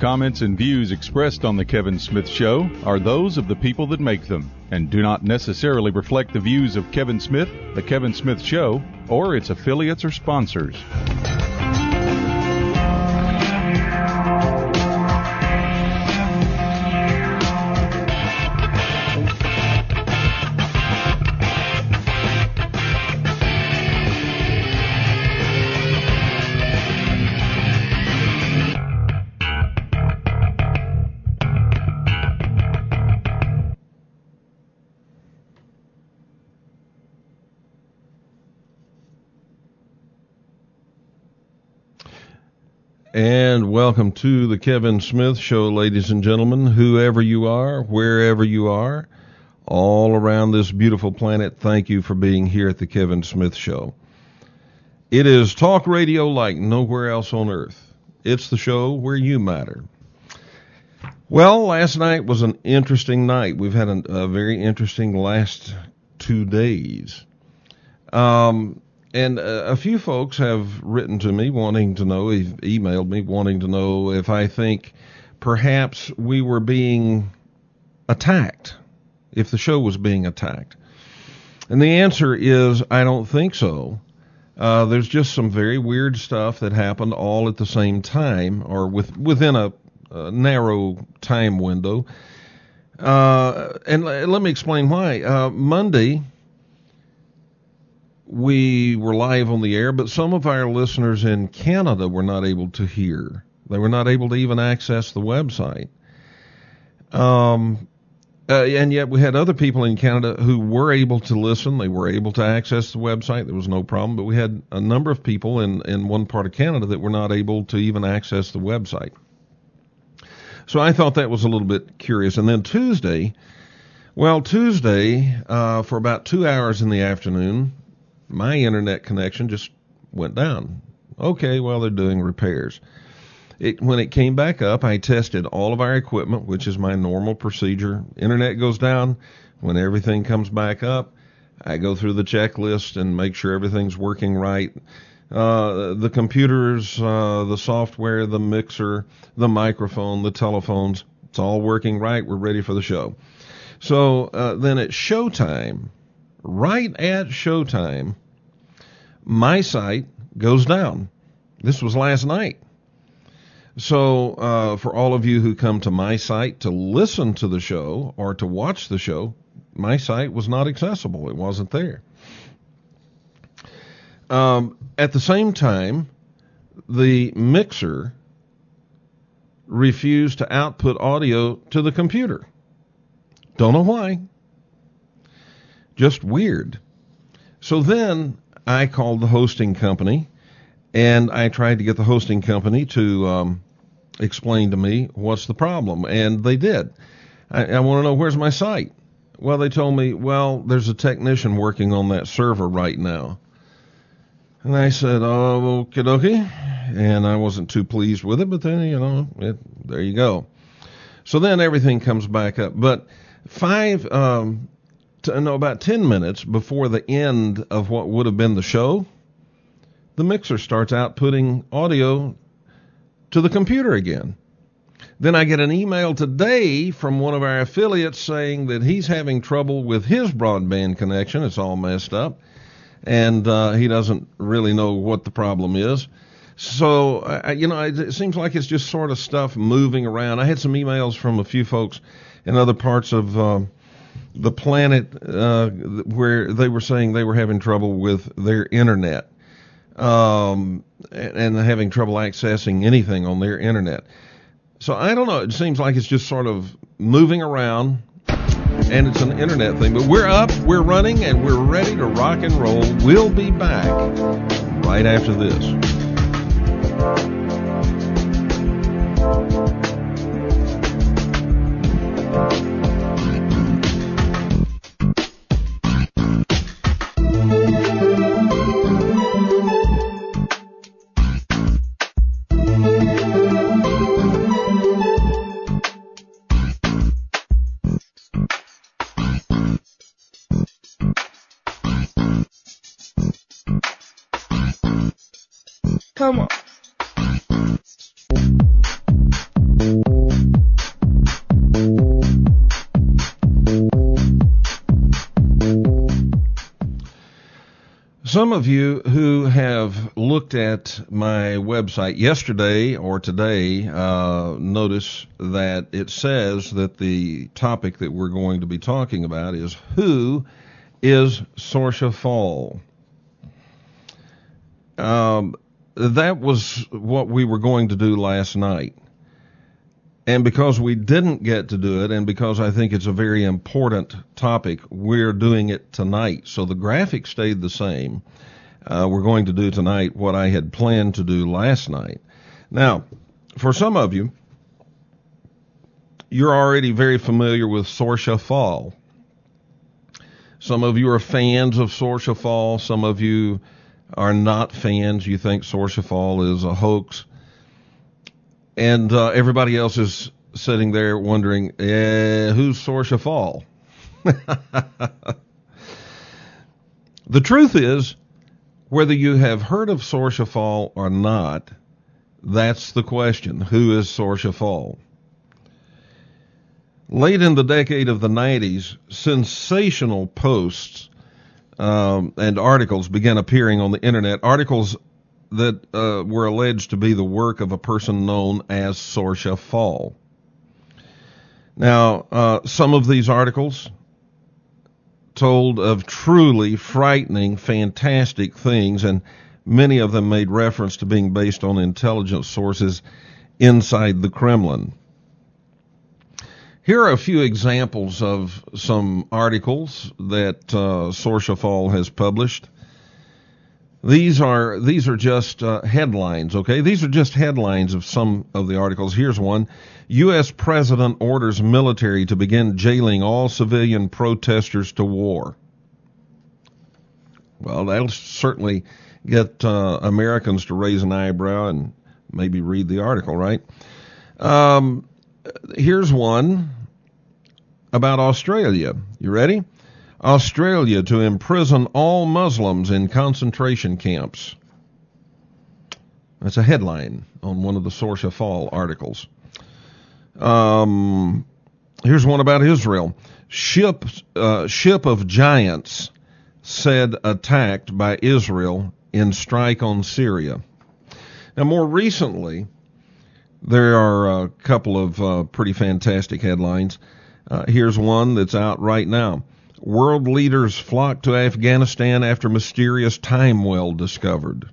comments, and views expressed on The Kevin Smith Show are those of the people that make them and do not necessarily reflect the views of Kevin Smith, The Kevin Smith Show, or its affiliates or sponsors. And welcome to the Kevin Smith Show, ladies and gentlemen, whoever you are, wherever you are, all around this beautiful planet. Thank you for being here at the Kevin Smith Show. It is talk radio like nowhere else on earth. It's the show where you matter. Well, last night was an interesting night. We've had a very interesting last 2 days. And a few folks have written to me wanting to know, emailed me wanting to know if I think perhaps we were being attacked, if the show was being attacked. And the answer is, I don't think so. There's just some very weird stuff that happened all at the same time, or within a narrow time window. And let me explain why. Monday, we were live on the air, but some of our listeners in Canada were not able to hear. They were not able to even access the website. And yet we had other people in Canada who were able to listen. They were able to access the website. There was no problem. But we had a number of people in one part of Canada that were not able to even access the website. So I thought that was a little bit curious. And then Tuesday, for about 2 hours in the afternoon, my internet connection just went down. Okay, well, they're doing repairs. When it came back up, I tested all of our equipment, which is my normal procedure. Internet goes down. When everything comes back up, I go through the checklist and make sure everything's working right. The computers, the software, the mixer, the microphone, the telephones, it's all working right. We're ready for the show. So then at showtime, right at showtime, my site goes down. This was last night. So for all of you who come to my site to listen to the show or to watch the show, my site was not accessible. It wasn't there. At the same time, the mixer refused to output audio to the computer. Don't know why. Just weird. So then I called the hosting company, and I tried to get the hosting company to explain to me what's the problem, and they did. I want to know, where's my site? Well, they told me, well, there's a technician working on that server right now. And I said, oh, okie dokie. And I wasn't too pleased with it, but then, there you go. So then everything comes back up. But about 10 minutes before the end of what would have been the show, the mixer starts outputting audio to the computer again. Then I get an email today from one of our affiliates saying that he's having trouble with his broadband connection. It's all messed up, and he doesn't really know what the problem is. So, it seems like it's just sort of stuff moving around. I had some emails from a few folks in other parts of the planet where they were saying they were having trouble with their internet and having trouble accessing anything on their internet. So I don't know. It seems like it's just sort of moving around, and it's an internet thing. But we're up, we're running, and we're ready to rock and roll. We'll be back right after this. Come on. Some of you who have looked at my website yesterday or today notice that it says that the topic that we're going to be talking about is who is Saoirse Fall. That was what we were going to do last night. And because we didn't get to do it, and because I think it's a very important topic, we're doing it tonight. So the graphic stayed the same. We're going to do tonight what I had planned to do last night. Now, for some of you, you're already very familiar with Saoirse Fall. Some of you are fans of Saoirse Fall. Some of you are not fans. You think Saoirse Fall is a hoax. And everybody else is sitting there wondering, who's Saoirse Fall? The truth is, whether you have heard of Saoirse Fall or not, that's the question. Who is Saoirse Fall? Late in the decade of the 90s, sensational posts and articles began appearing on the internet, articles that were alleged to be the work of a person known as Saoirse Fall. Now, some of these articles told of truly frightening, fantastic things, and many of them made reference to being based on intelligence sources inside the Kremlin. Here are a few examples of some articles that Saoirse Fall has published. These are just headlines, okay? These are just headlines of some of the articles. Here's one. U.S. President orders military to begin jailing all civilian protesters to war. Well, that'll certainly get Americans to raise an eyebrow and maybe read the article, right? Here's one about Australia. You ready? Australia to imprison all Muslims in concentration camps. That's a headline on one of the Saoirse Fall articles. Here's one about Israel. Ship of giants said attacked by Israel in strike on Syria. Now, more recently, there are a couple of pretty fantastic headlines. Here's one that's out right now. World leaders flock to Afghanistan after mysterious time well discovered.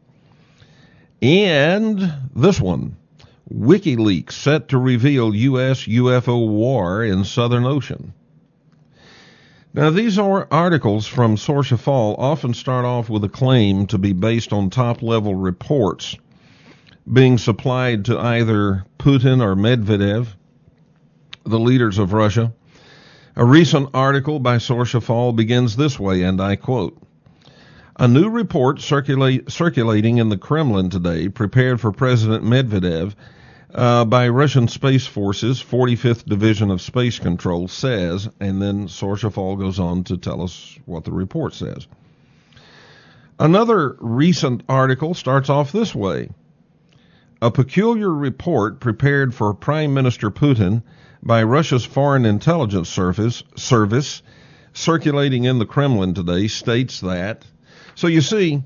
And this one, WikiLeaks set to reveal U.S. UFO war in Southern Ocean. Now, these articles from Saoirse Fall often start off with a claim to be based on top-level reports being supplied to either Putin or Medvedev, the leaders of Russia. A recent article by Saoirse Fall begins this way, and I quote, "A new report circulating in the Kremlin today, prepared for President Medvedev by Russian Space Force's 45th Division of Space Control, says," and then Saoirse Fall goes on to tell us what the report says. Another recent article starts off this way. A peculiar report prepared for Prime Minister Putin by Russia's Foreign Intelligence Service circulating in the Kremlin today states that. So you see,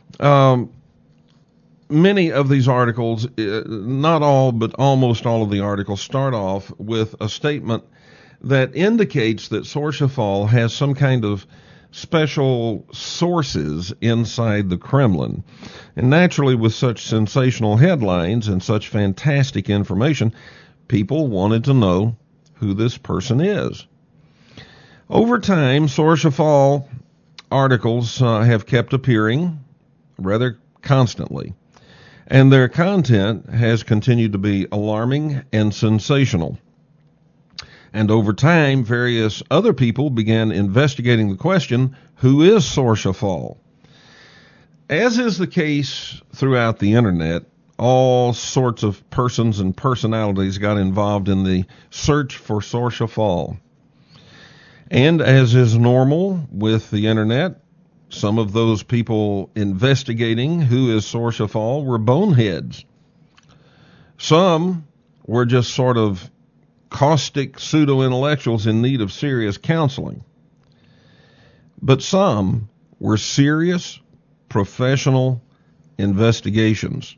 many of these articles, not all, but almost all of the articles start off with a statement that indicates that Saoirse Fall has some kind of special sources inside the Kremlin. And naturally, with such sensational headlines and such fantastic information, people wanted to know who this person is. Over time, Saoirse Fall articles have kept appearing rather constantly, and their content has continued to be alarming and sensational. And over time, various other people began investigating the question, who is Saoirse Fall? As is the case throughout the internet, all sorts of persons and personalities got involved in the search for Saoirse Fall. And as is normal with the internet, some of those people investigating who is Saoirse Fall were boneheads. Some were just sort of caustic pseudo-intellectuals in need of serious counseling. But some were serious, professional investigations.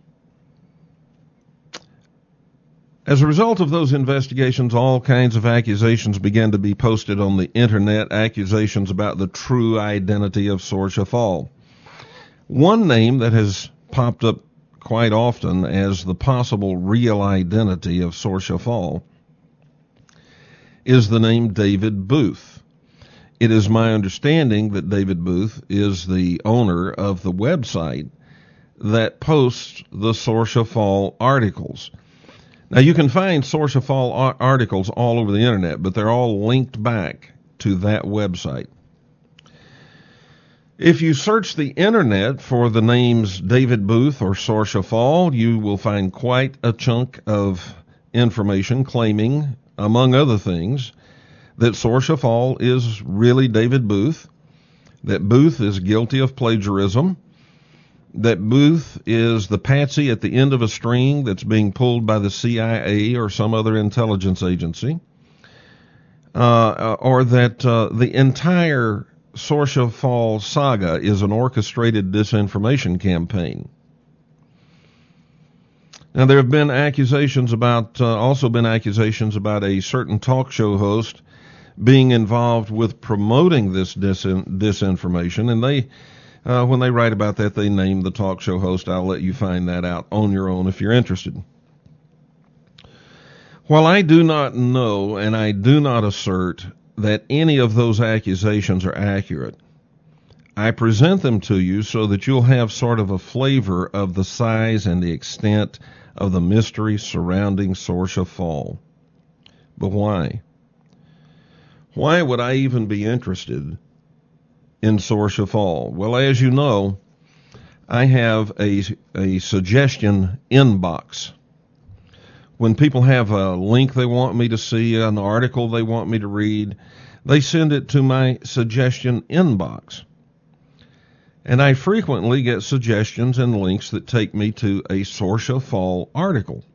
As a result of those investigations, all kinds of accusations began to be posted on the internet, accusations about the true identity of Sorcia Fall. One name that has popped up quite often as the possible real identity of Sorcia Fall is the name David Booth. It is my understanding that David Booth is the owner of the website that posts the Sorcia Fall articles. Now, you can find Sorcia Fall articles all over the internet, but they're all linked back to that website. If you search the internet for the names David Booth or Sorcia Fall, you will find quite a chunk of information claiming, among other things, that Sorcia Fall is really David Booth, that Booth is guilty of plagiarism, that Booth is the patsy at the end of a string that's being pulled by the CIA or some other intelligence agency, or that the entire Sorcia Fall saga is an orchestrated disinformation campaign. Now, there have been accusations about, also been accusations about a certain talk show host being involved with promoting this disinformation, and they, when they write about that, they name the talk show host. I'll let you find that out on your own if you're interested. While I do not know, and I do not assert that any of those accusations are accurate, I present them to you so that you'll have sort of a flavor of the size and the extent of the mystery surrounding Sorcia Fall. But why? Why would I even be interested in Sorcia Fall? Well, as you know, I have a suggestion inbox. When people have a link they want me to see, an article they want me to read, they send it to my suggestion inbox. And I frequently get suggestions and links that take me to a Sorcia Fall article.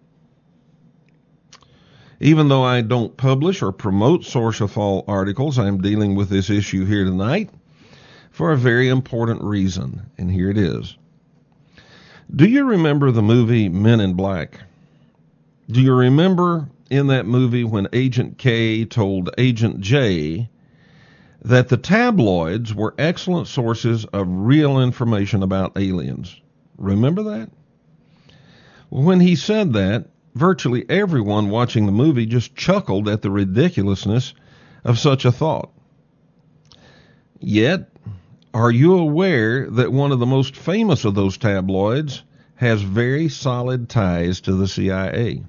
Even though I don't publish or promote Sorcia Fall articles, I'm dealing with this issue here tonight for a very important reason, and here it is. Do you remember the movie Men in Black? Do you remember in that movie when Agent K told Agent J that the tabloids were excellent sources of real information about aliens? Remember that? Well, when he said that, virtually everyone watching the movie just chuckled at the ridiculousness of such a thought. Yet, are you aware that one of the most famous of those tabloids has very solid ties to the CIA?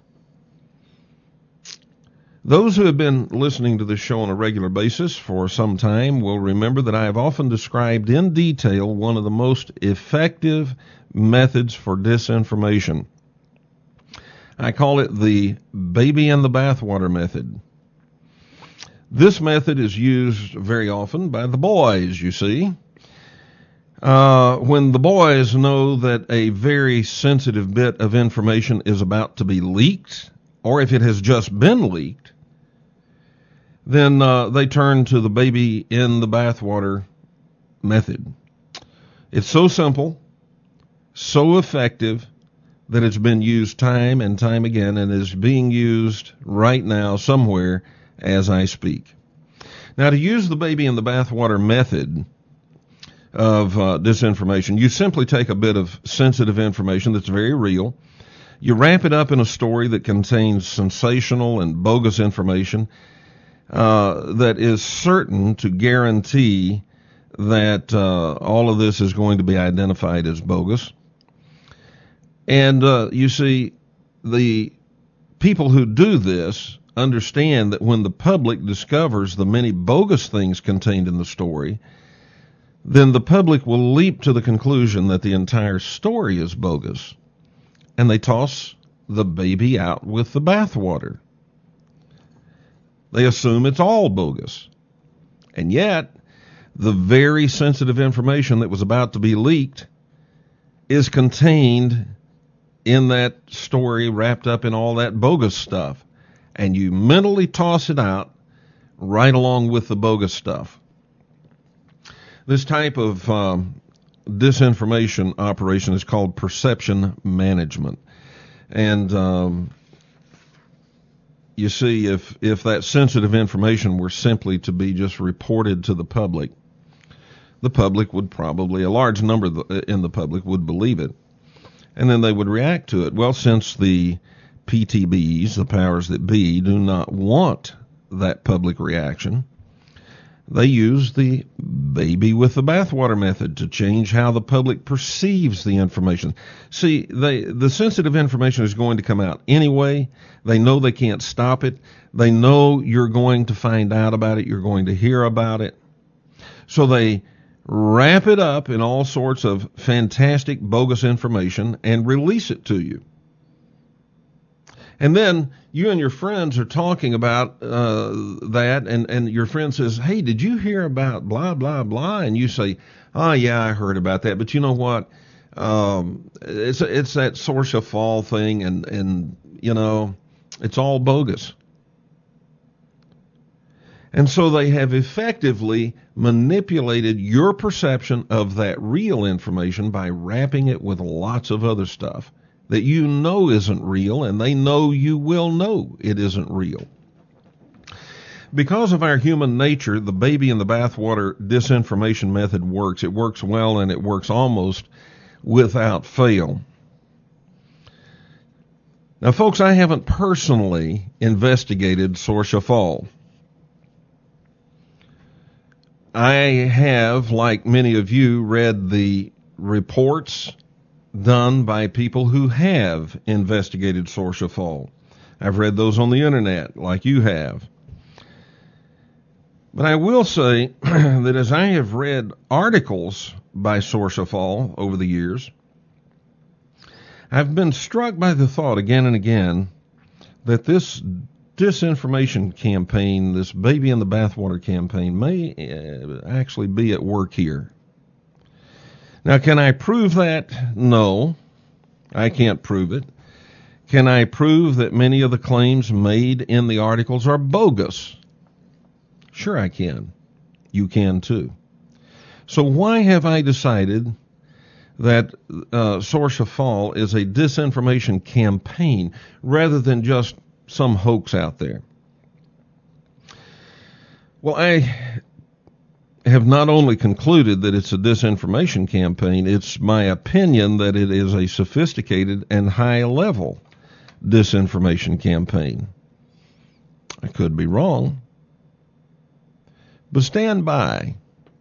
Those who have been listening to this show on a regular basis for some time will remember that I have often described in detail one of the most effective methods for disinformation. I call it the baby in the bathwater method. This method is used very often by the boys, you see. When the boys know that a very sensitive bit of information is about to be leaked, or if it has just been leaked, then they turn to the baby in the bathwater method. It's so simple, so effective, that it's been used time and time again and is being used right now somewhere as I speak. Now, to use the baby in the bathwater method of disinformation, you simply take a bit of sensitive information that's very real. You wrap it up in a story that contains sensational and bogus information that is certain to guarantee that all of this is going to be identified as bogus. And you see, the people who do this understand that when the public discovers the many bogus things contained in the story, then the public will leap to the conclusion that the entire story is bogus, and they toss the baby out with the bathwater. They assume it's all bogus. And yet, the very sensitive information that was about to be leaked is contained in that story, wrapped up in all that bogus stuff. And you mentally toss it out right along with the bogus stuff. This type of disinformation operation is called perception management. And you see, if that sensitive information were simply to be just reported to the public would probably, a large number in the public would believe it, and then they would react to it. Well, since the PTBs, the powers that be, do not want that public reaction, they use the baby with the bathwater method to change how the public perceives the information. See, the sensitive information is going to come out anyway. They know they can't stop it. They know you're going to find out about it. You're going to hear about it. So they wrap it up in all sorts of fantastic, bogus information and release it to you. And then you and your friends are talking about that, and your friend says, hey, did you hear about blah, blah, blah? And you say, oh, yeah, I heard about that. But you know what? It's that Sorcia Fall thing, and you know, it's all bogus. And so they have effectively manipulated your perception of that real information by wrapping it with lots of other stuff that you know isn't real, and they know you will know it isn't real. Because of our human nature, the baby in the bathwater disinformation method works. It works well, and it works almost without fail. Now, folks, I haven't personally investigated Sorcia Fall. I have, like many of you, read the reports done by people who have investigated Sorcia Fall. I've read those on the internet, like you have. But I will say that as I have read articles by Sorcia Fall over the years, I've been struck by the thought again and again that this disinformation campaign, this baby in the bathwater campaign, may actually be at work here. Now, can I prove that? No, I can't prove it. Can I prove that many of the claims made in the articles are bogus? Sure I can. You can too. So why have I decided that Sorcia Fall is a disinformation campaign rather than just some hoax out there? Well, I have not only concluded that it's a disinformation campaign, it's my opinion that it is a sophisticated and high-level disinformation campaign. I could be wrong. But stand by.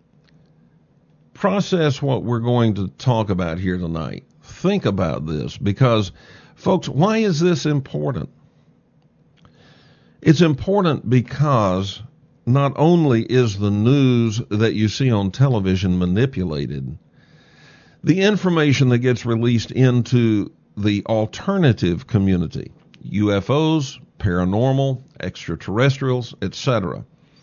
Process what we're going to talk about here tonight. Think about this, because, folks, why is this important? It's important because not only is the news that you see on television manipulated, the information that gets released into the alternative community, UFOs, paranormal, extraterrestrials, etc.,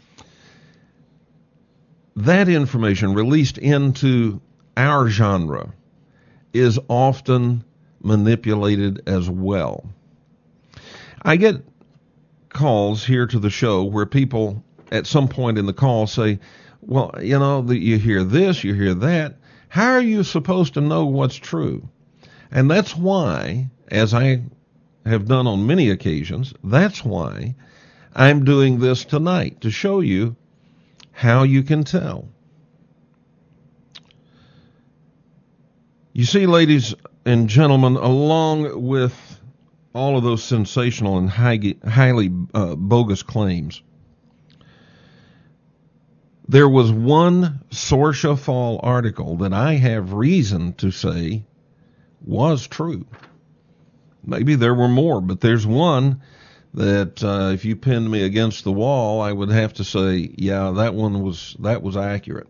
that information released into our genre is often manipulated as well. I get calls here to the show where people at some point in the call say, well, you know, you hear this, you hear that. How are you supposed to know what's true? And that's why, as I have done on many occasions, that's why I'm doing this tonight, to show you how you can tell. You see, ladies and gentlemen, along with all of those sensational and highly bogus claims, there was one Sorcia Fall article that I have reason to say was true. Maybe there were more, but there's one that if you pinned me against the wall, I would have to say, yeah, that was accurate.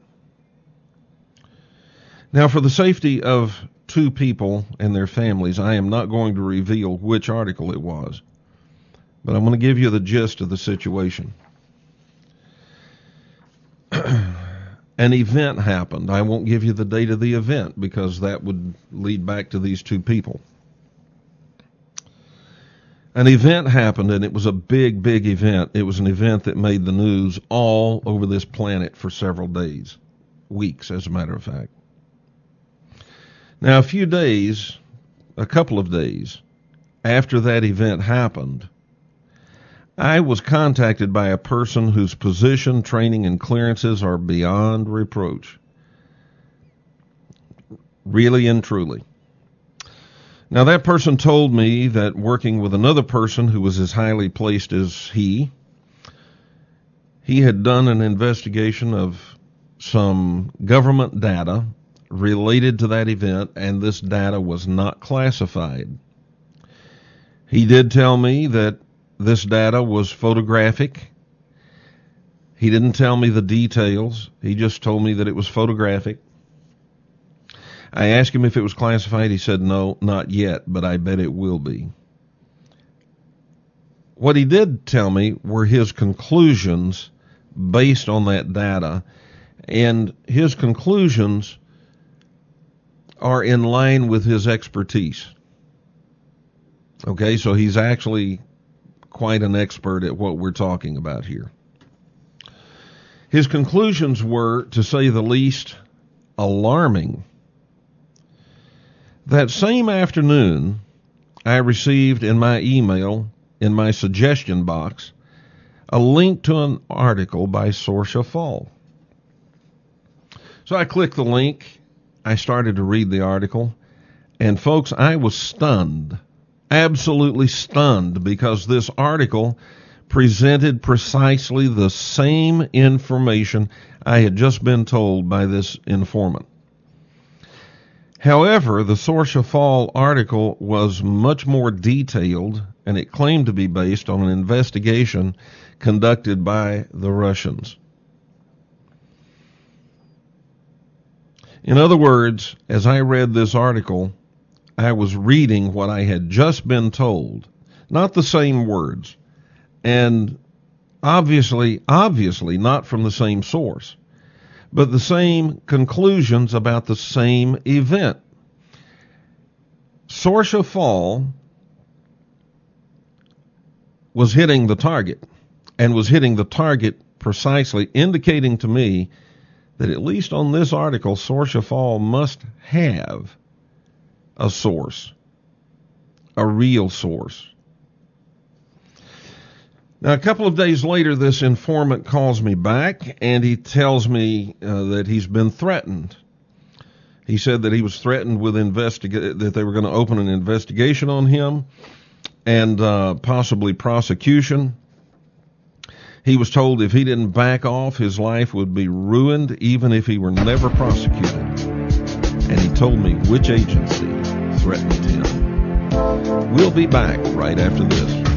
Now, for the safety of two people and their families, I am not going to reveal which article it was, but I'm going to give you the gist of the situation. An event happened. I won't give you the date of the event because that would lead back to these two people. An event happened, and it was a big, big event. It was an event that made the news all over this planet for several days. weeks, as a matter of fact. Now, a couple of days after that event happened, I was contacted by a person whose position, training, and clearances are beyond reproach. Really and truly. Now, that person told me that working with another person who was as highly placed as he had done an investigation of some government data related to that event, and this data was not classified. He did tell me that this data was photographic. He didn't tell me the details. He just told me that it was photographic. I asked him if it was classified. He said, no, not yet, but I bet it will be. What he did tell me were his conclusions based on that data, and his conclusions are in line with his expertise. Okay, so he's actually quite an expert at what we're talking about here. His conclusions were, to say the least, alarming. That same afternoon, I received in my email, in my suggestion box, a link to an article by Saoirse Fall. So I clicked the link. I started to read the article. And folks, I was stunned, absolutely stunned, because this article presented precisely the same information I had just been told by this informant. However, the Saoirse Fall article was much more detailed, and it claimed to be based on an investigation conducted by the Russians. In other words, as I read this article, I was reading what I had just been told, not the same words, and obviously not from the same source, but the same conclusions about the same event. Saoirse Fall was hitting the target, and was hitting the target precisely, indicating to me that at least on this article, Saoirse Fall must have a source, a real source. Now, a couple of days later, this informant calls me back, and he tells me that he's been threatened. He said that he was threatened with that they were going to open an investigation on him and possibly prosecution. He was told if he didn't back off, his life would be ruined, even if he were never prosecuted. And he told me which agency threatened him. We'll be back right after this.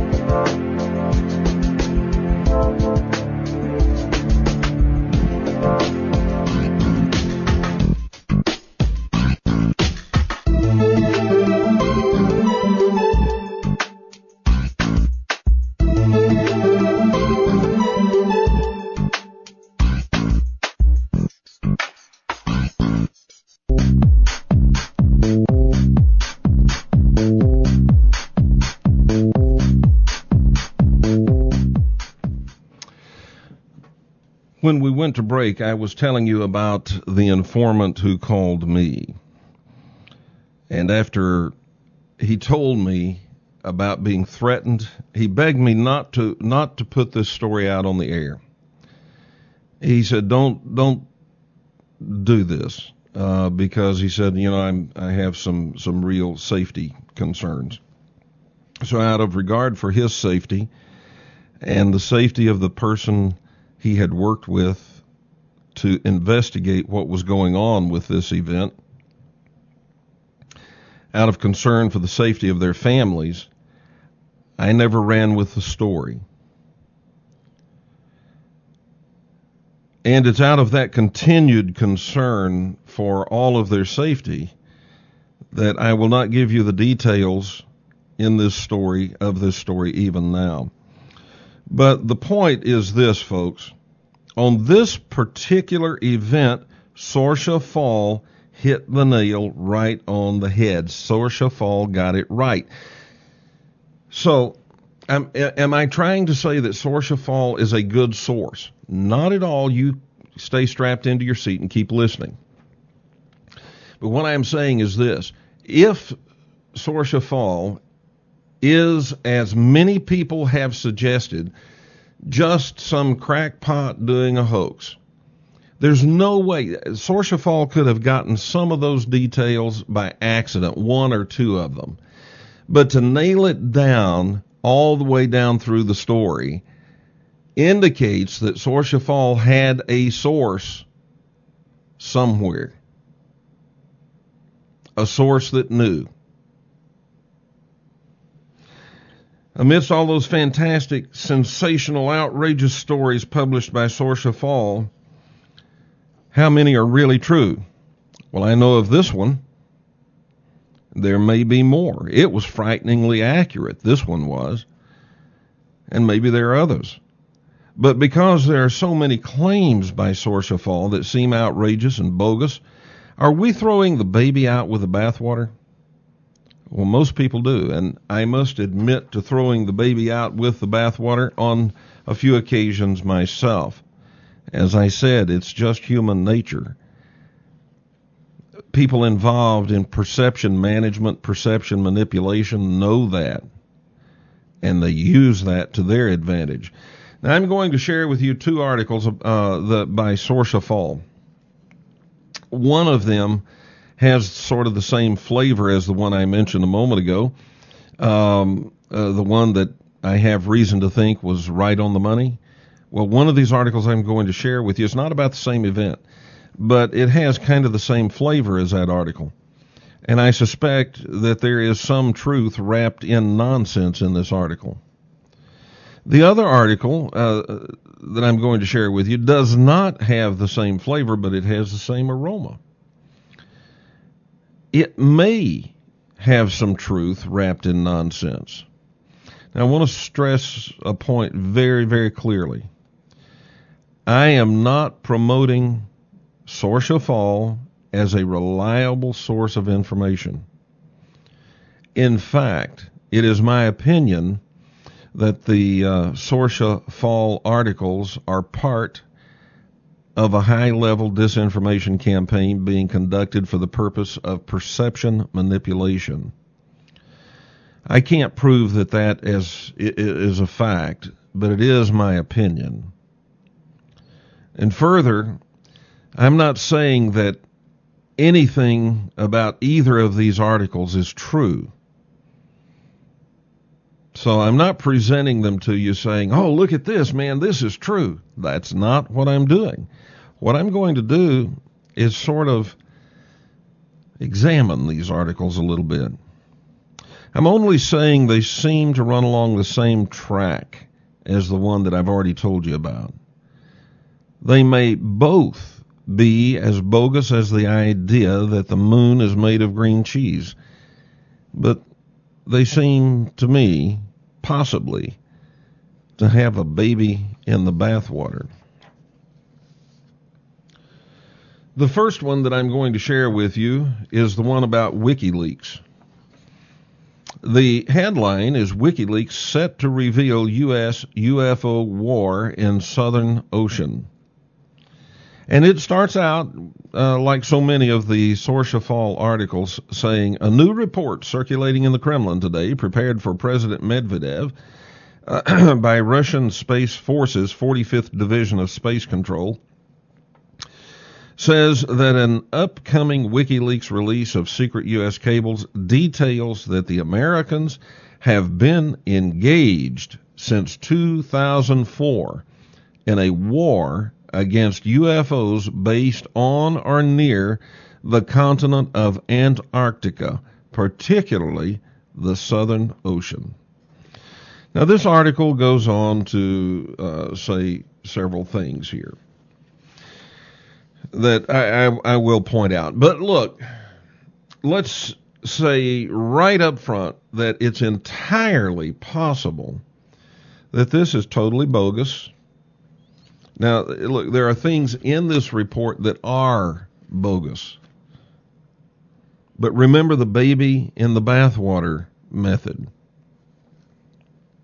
When we went to break, I was telling you about the informant who called me. And after he told me about being threatened, he begged me not to put this story out on the air. He said, don't do this, because he said, I have some real safety concerns. So out of regard for his safety and the safety of the person he had worked with to investigate what was going on with this event, out of concern for the safety of their families, I never ran with the story. And it's out of that continued concern for all of their safety that I will not give you the details in this story, even now. But the point is this, folks. On this particular event, Saoirse Fall hit the nail right on the head. Saoirse Fall got it right. So, am I trying to say that Saoirse Fall is a good source? Not at all. You stay strapped into your seat and keep listening. But what I'm saying is this. If Sorcia Fall is, as many people have suggested, just some crackpot doing a hoax, there's no way. Sorcia Fall could have gotten some of those details by accident, one or two of them. But to nail it down all the way down through the story indicates that Sorcia Fall had a source somewhere. A source that knew. Amidst all those fantastic, sensational, outrageous stories published by Sorcia Fall, how many are really true? Well, I know of this one. There may be more. It was frighteningly accurate. This one was. And maybe there are others. But because there are so many claims by Sorcia Fall that seem outrageous and bogus, are we throwing the baby out with the bathwater? Well, most people do, and I must admit to throwing the baby out with the bathwater on a few occasions myself. As I said, it's just human nature. People involved in perception management, perception manipulation know that, and they use that to their advantage. Now, I'm going to share with you two articles by Sorcia Fall. One of them has sort of the same flavor as the one I mentioned a moment ago, the one that I have reason to think was right on the money. Well, one of these articles I'm going to share with you is not about the same event, but it has kind of the same flavor as that article. And I suspect that there is some truth wrapped in nonsense in this article. The other article that I'm going to share with you does not have the same flavor, but it has the same aroma. It may have some truth wrapped in nonsense. Now, I want to stress a point very, very clearly. I am not promoting Sorcia Fall as a reliable source of information. In fact, it is my opinion that the Sorcia Fall articles are part of a high-level disinformation campaign being conducted for the purpose of perception manipulation. I can't prove that is a fact, but it is my opinion. And further, I'm not saying that anything about either of these articles is true. So I'm not presenting them to you saying, oh, look at this, man, this is true. That's not what I'm doing. What I'm going to do is sort of examine these articles a little bit. I'm only saying they seem to run along the same track as the one that I've already told you about. They may both be as bogus as the idea that the moon is made of green cheese, but they seem to me possibly to have a baby in the bathwater. The first one that I'm going to share with you is the one about WikiLeaks. The headline is WikiLeaks set to reveal U.S. UFO war in Southern Ocean. And it starts out, like so many of the Sorcia Fall articles, saying, a new report circulating in the Kremlin today, prepared for President Medvedev by Russian Space Force's 45th Division of Space Control, says that an upcoming WikiLeaks release of secret U.S. cables details that the Americans have been engaged since 2004 in a war against UFOs based on or near the continent of Antarctica, particularly the Southern Ocean. Now, this article goes on to say several things here that I will point out. But look, let's say right up front that it's entirely possible that this is totally bogus. Now, look, there are things in this report that are bogus. But remember the baby in the bathwater method.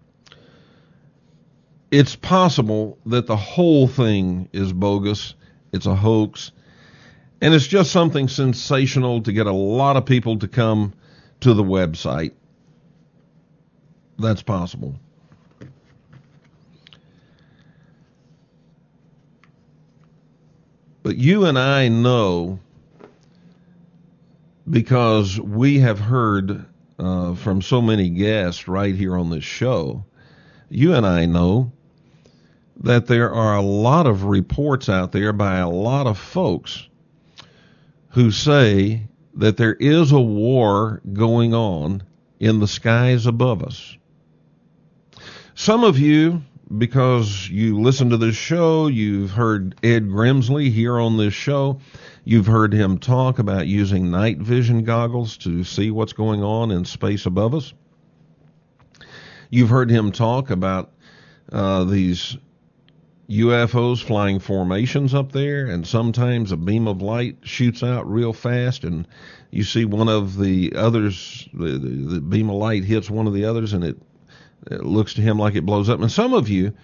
It's possible that the whole thing is bogus It's a hoax. And it's just something sensational to get a lot of people to come to the website. That's possible. But you and I know, because we have heard from so many guests right here on this show, you and I know that there are a lot of reports out there by a lot of folks who say that there is a war going on in the skies above us. Some of you, because you listen to this show, you've heard Ed Grimsley here on this show, you've heard him talk about using night vision goggles to see what's going on in space above us. You've heard him talk about these UFOs flying formations up there, and sometimes a beam of light shoots out real fast, and you see one of the others, the beam of light hits one of the others, and it looks to him like it blows up. And some of you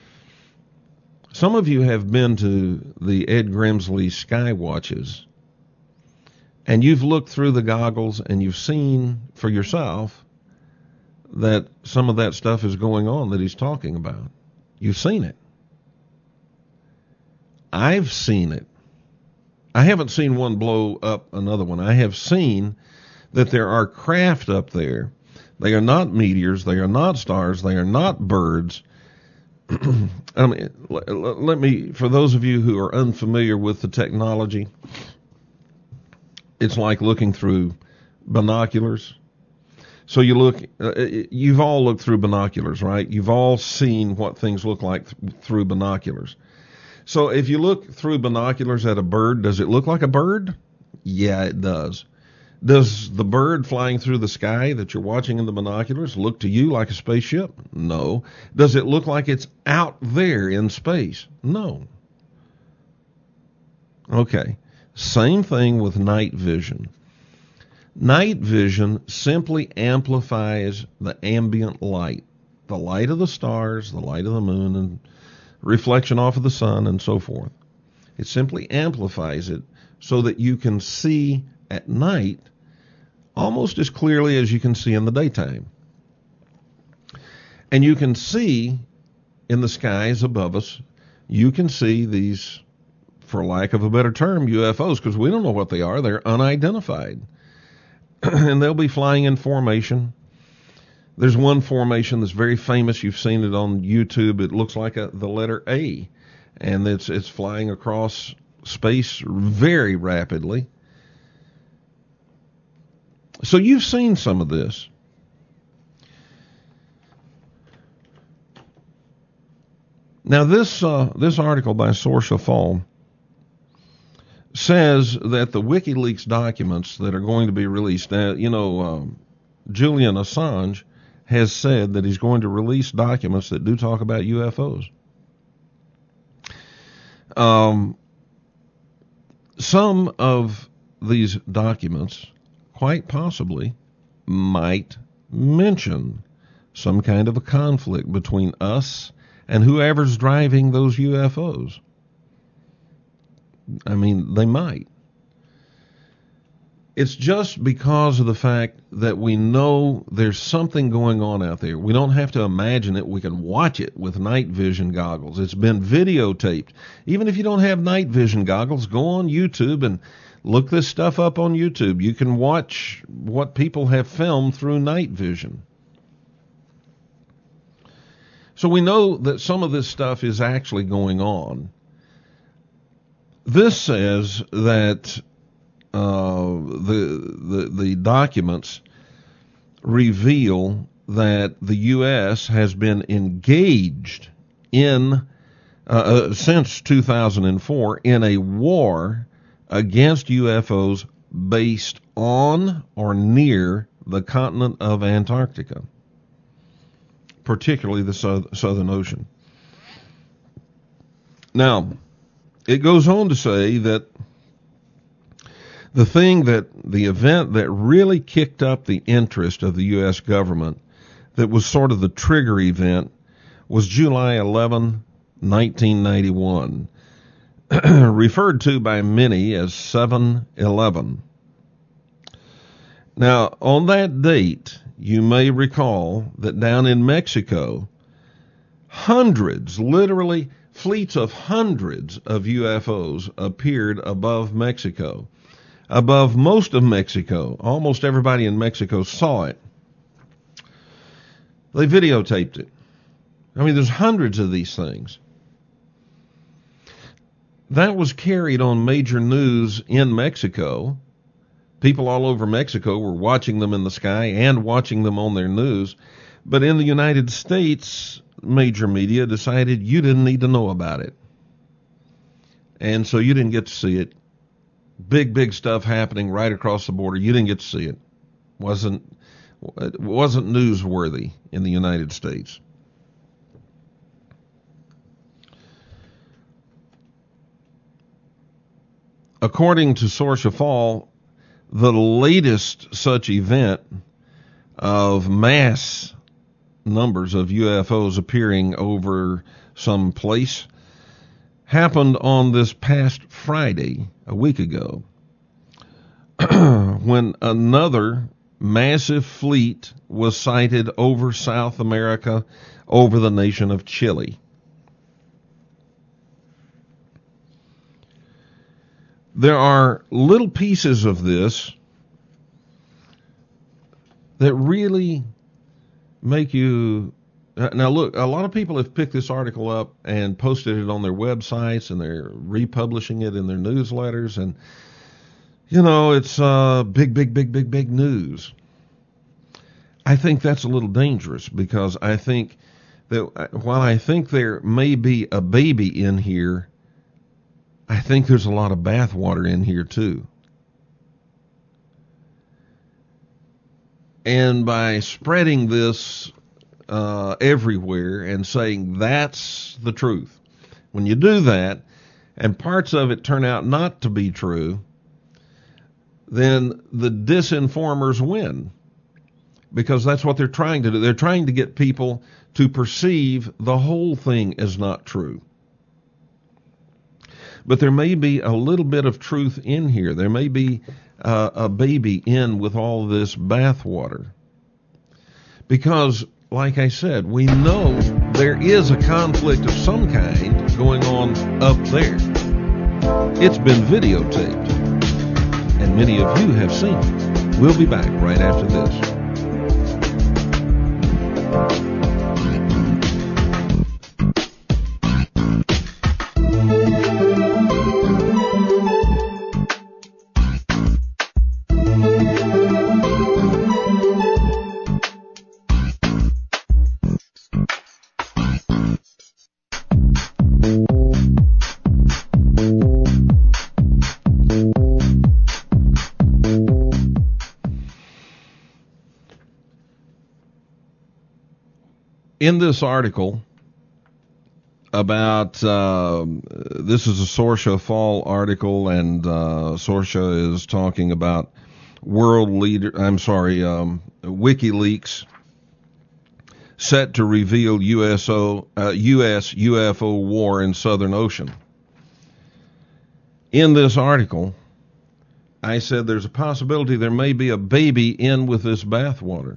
have been to the Ed Grimsley Sky Watches, and you've looked through the goggles and you've seen for yourself that some of that stuff is going on that he's talking about. You've seen it. I've seen it. I haven't seen one blow up another one. I have seen that there are craft up there. They are not meteors. They are not stars. They are not birds. I mean, let me, for those of you who are unfamiliar with the technology, it's like looking through binoculars. So you look, you've all looked through binoculars, right? You've all seen what things look like through binoculars. So if you look through binoculars at a bird, does it look like a bird? Yeah, it does. Does the bird flying through the sky that you're watching in the binoculars look to you like a spaceship? No. Does it look like it's out there in space? No. Okay. Same thing with night vision. Night vision simply amplifies the ambient light, the light of the stars, the light of the moon, and reflection off of the sun, and so forth. It simply amplifies it so that you can see at night almost as clearly as you can see in the daytime. And you can see in the skies above us, you can see these, for lack of a better term, UFOs, because we don't know what they are. They're unidentified. And they'll be flying in formation. There's one formation that's very famous. You've seen it on YouTube. It looks like the letter A, and it's flying across space very rapidly. So you've seen some of this. Now this article by Saoirse Fall says that the WikiLeaks documents that are going to be released, Julian Assange has said that he's going to release documents that do talk about UFOs. Some of these documents quite possibly might mention some kind of a conflict between us and whoever's driving those UFOs. I mean, they might. It's just because of the fact that we know there's something going on out there. We don't have to imagine it. We can watch it with night vision goggles. It's been videotaped. Even if you don't have night vision goggles, go on YouTube and look this stuff up on YouTube. You can watch what people have filmed through night vision. So we know that some of this stuff is actually going on. This says that the documents reveal that the U.S. has been engaged in since 2004 in a war against UFOs based on or near the continent of Antarctica, particularly the Southern Ocean. Now, it goes on to say that the event that really kicked up the interest of the U.S. government, that was sort of the trigger event, was July 11, 1991. referred to by many as 7/11. Now, on that date, you may recall that down in Mexico, hundreds, literally fleets of hundreds of UFOs appeared above Mexico, above most of Mexico. Almost everybody in Mexico saw it. They videotaped it. I mean, there's hundreds of these things. That was carried on major news in Mexico. People all over Mexico were watching them in the sky and watching them on their news. But in the United States, major media decided you didn't need to know about it. And so you didn't get to see it. Big stuff happening right across the border. You didn't get to see it. It wasn't newsworthy in the United States. According to Sorcia Fall, the latest such event of mass numbers of UFOs appearing over some place happened on this past Friday, a week ago, when another massive fleet was sighted over South America, over the nation of Chile. There are little pieces of this that really make you... Now, look, a lot of people have picked this article up and posted it on their websites, and they're republishing it in their newsletters, and, you know, it's big news. I think that's a little dangerous, because I think that while I think there may be a baby in here, I think there's a lot of bathwater in here too. And by spreading this everywhere and saying that's the truth, when you do that and parts of it turn out not to be true, then the disinformers win, because that's what they're trying to do. They're trying to get people to perceive the whole thing as not true. But there may be a little bit of truth in here. There may be a baby in with all this bathwater. Because, like I said, we know there is a conflict of some kind going on up there. It's been videotaped, and many of you have seen it. We'll be back right after this. In this article about, this is a Sorcia Fall article, and Sorcia is talking about WikiLeaks set to reveal U.S. UFO war in Southern Ocean. In this article, I said there's a possibility there may be a baby in with this bathwater.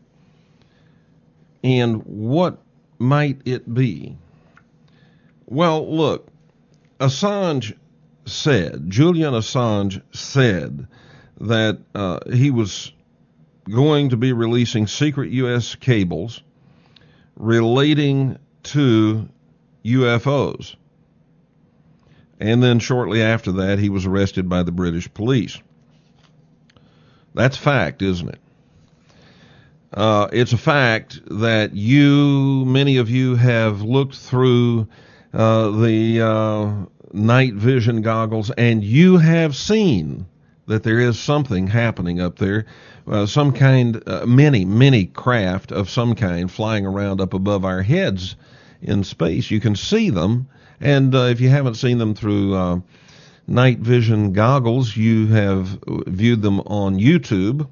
And what might it be? Well, look, Julian Assange said that he was going to be releasing secret U.S. cables relating to UFOs. And then shortly after that, he was arrested by the British police. That's fact, isn't it? It's a fact that many of you have looked through the night vision goggles, and you have seen that there is something happening up there, some kind, many craft of some kind flying around up above our heads in space. You can see them, and if you haven't seen them through night vision goggles, you have viewed them on YouTube.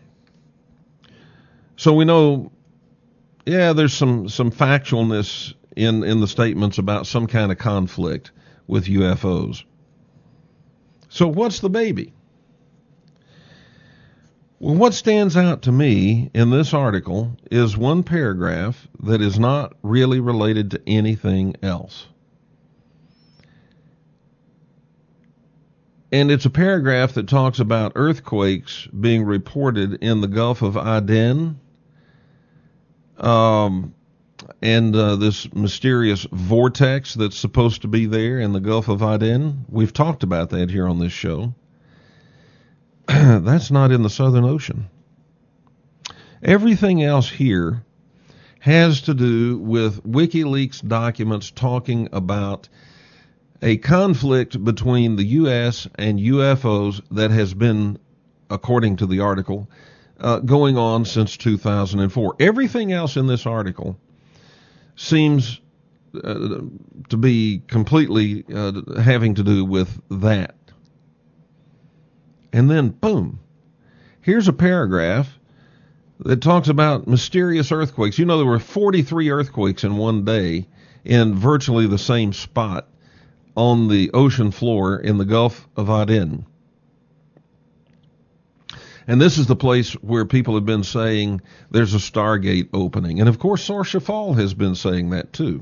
So we know, there's some factualness in the statements about some kind of conflict with UFOs. So what's the baby? Well, what stands out to me in this article is one paragraph that is not really related to anything else. And it's a paragraph that talks about earthquakes being reported in the Gulf of Aden, and this mysterious vortex that's supposed to be there in the Gulf of Aden. We've talked about that here on this show. That's not in the Southern Ocean. Everything else here has to do with WikiLeaks documents talking about a conflict between the U.S. and UFOs that has been, according to the article, going on since 2004. Everything else in this article seems to be completely having to do with that. And then, boom, here's a paragraph that talks about mysterious earthquakes. You know, there were 43 earthquakes in one day in virtually the same spot on the ocean floor in the Gulf of Aden. And this is the place where people have been saying there's a Stargate opening. And of course, Sorshafal has been saying that too.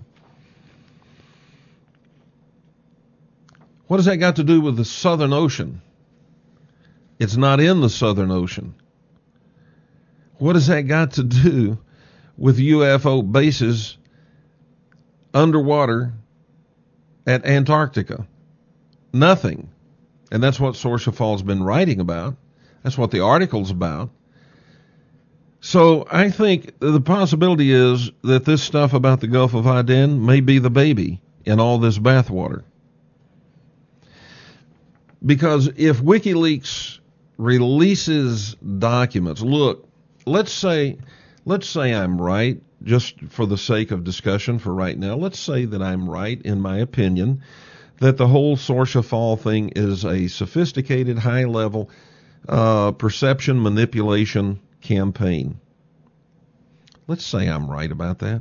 What has that got to do with the Southern Ocean? It's not in the Southern Ocean. What has that got to do with UFO bases underwater at Antarctica? Nothing. And that's what Sorshafal's been writing about. That's what the article's about. So I think the possibility is that this stuff about the Gulf of Aden may be the baby in all this bathwater. Because if WikiLeaks releases documents, look, let's say I'm right, just for the sake of discussion for right now, let's say that I'm right in my opinion that the whole Sorshafal thing is a sophisticated, high-level perception manipulation campaign. Let's say I'm right about that.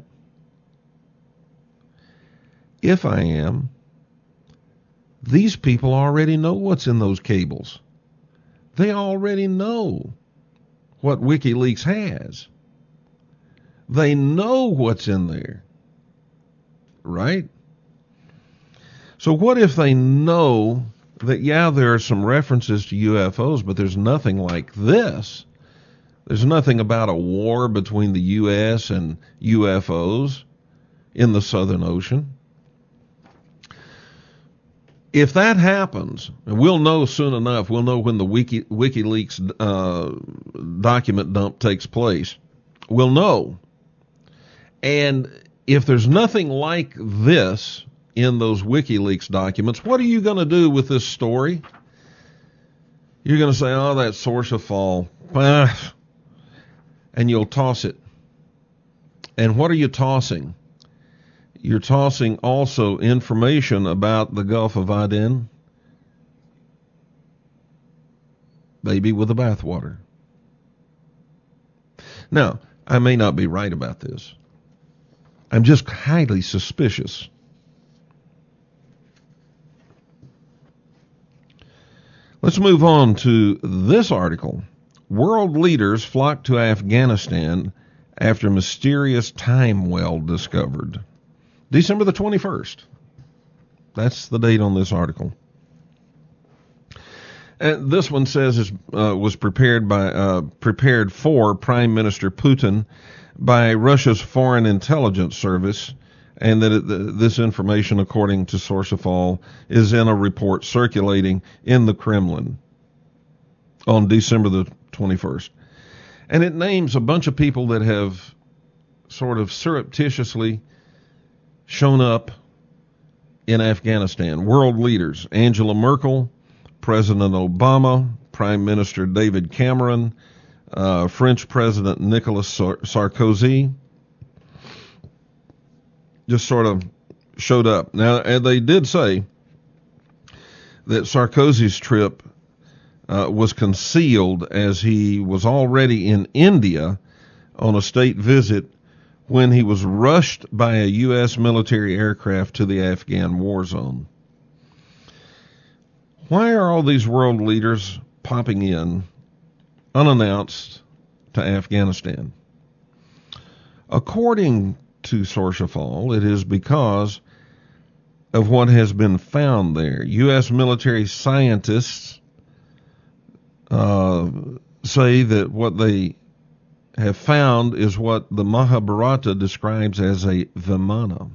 If I am, these people already know what's in those cables. They already know what WikiLeaks has. They know what's in there, right? So what if they know that, yeah, there are some references to UFOs, but there's nothing like this? There's nothing about a war between the U.S. and UFOs in the Southern Ocean. If that happens, and we'll know soon enough, we'll know when the WikiLeaks document dump takes place. We'll know. And if there's nothing like this in those WikiLeaks documents, what are you going to do with this story? You're going to say, oh, that Sorshafal, and you'll toss it. And what are you tossing? You're tossing also information about the Gulf of Aden, baby with the bathwater. Now, I may not be right about this. I'm just highly suspicious. Let's move on to this article. World leaders flock to Afghanistan after mysterious time well discovered. December the 21st. That's the date on this article. And this one says it was prepared for Prime Minister Putin by Russia's Foreign Intelligence Service, and that this information, according to Sorshafal, is in a report circulating in the Kremlin on December the 21st. And it names a bunch of people that have sort of surreptitiously shown up in Afghanistan. World leaders: Angela Merkel, President Obama, Prime Minister David Cameron, French President Nicolas Sarkozy, just sort of showed up. Now, and they did say that Sarkozy's trip was concealed as he was already in India on a state visit when he was rushed by a U.S. military aircraft to the Afghan war zone. Why are all these world leaders popping in unannounced to Afghanistan? According to Sourcefall, it is because of what has been found there. U.S. military scientists say that what they have found is what the Mahabharata describes as a Vimana.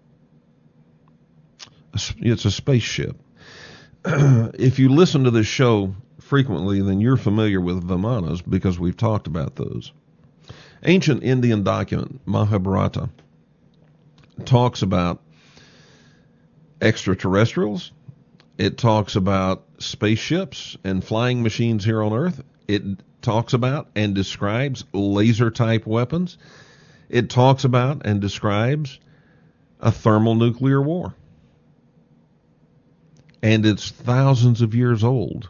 It's a spaceship. If you listen to this show frequently, then you're familiar with Vimanas because we've talked about those. Ancient Indian document, Mahabharata, talks about extraterrestrials. It talks about spaceships and flying machines here on Earth. It talks about and describes laser-type weapons. It talks about and describes a thermonuclear war. And it's thousands of years old.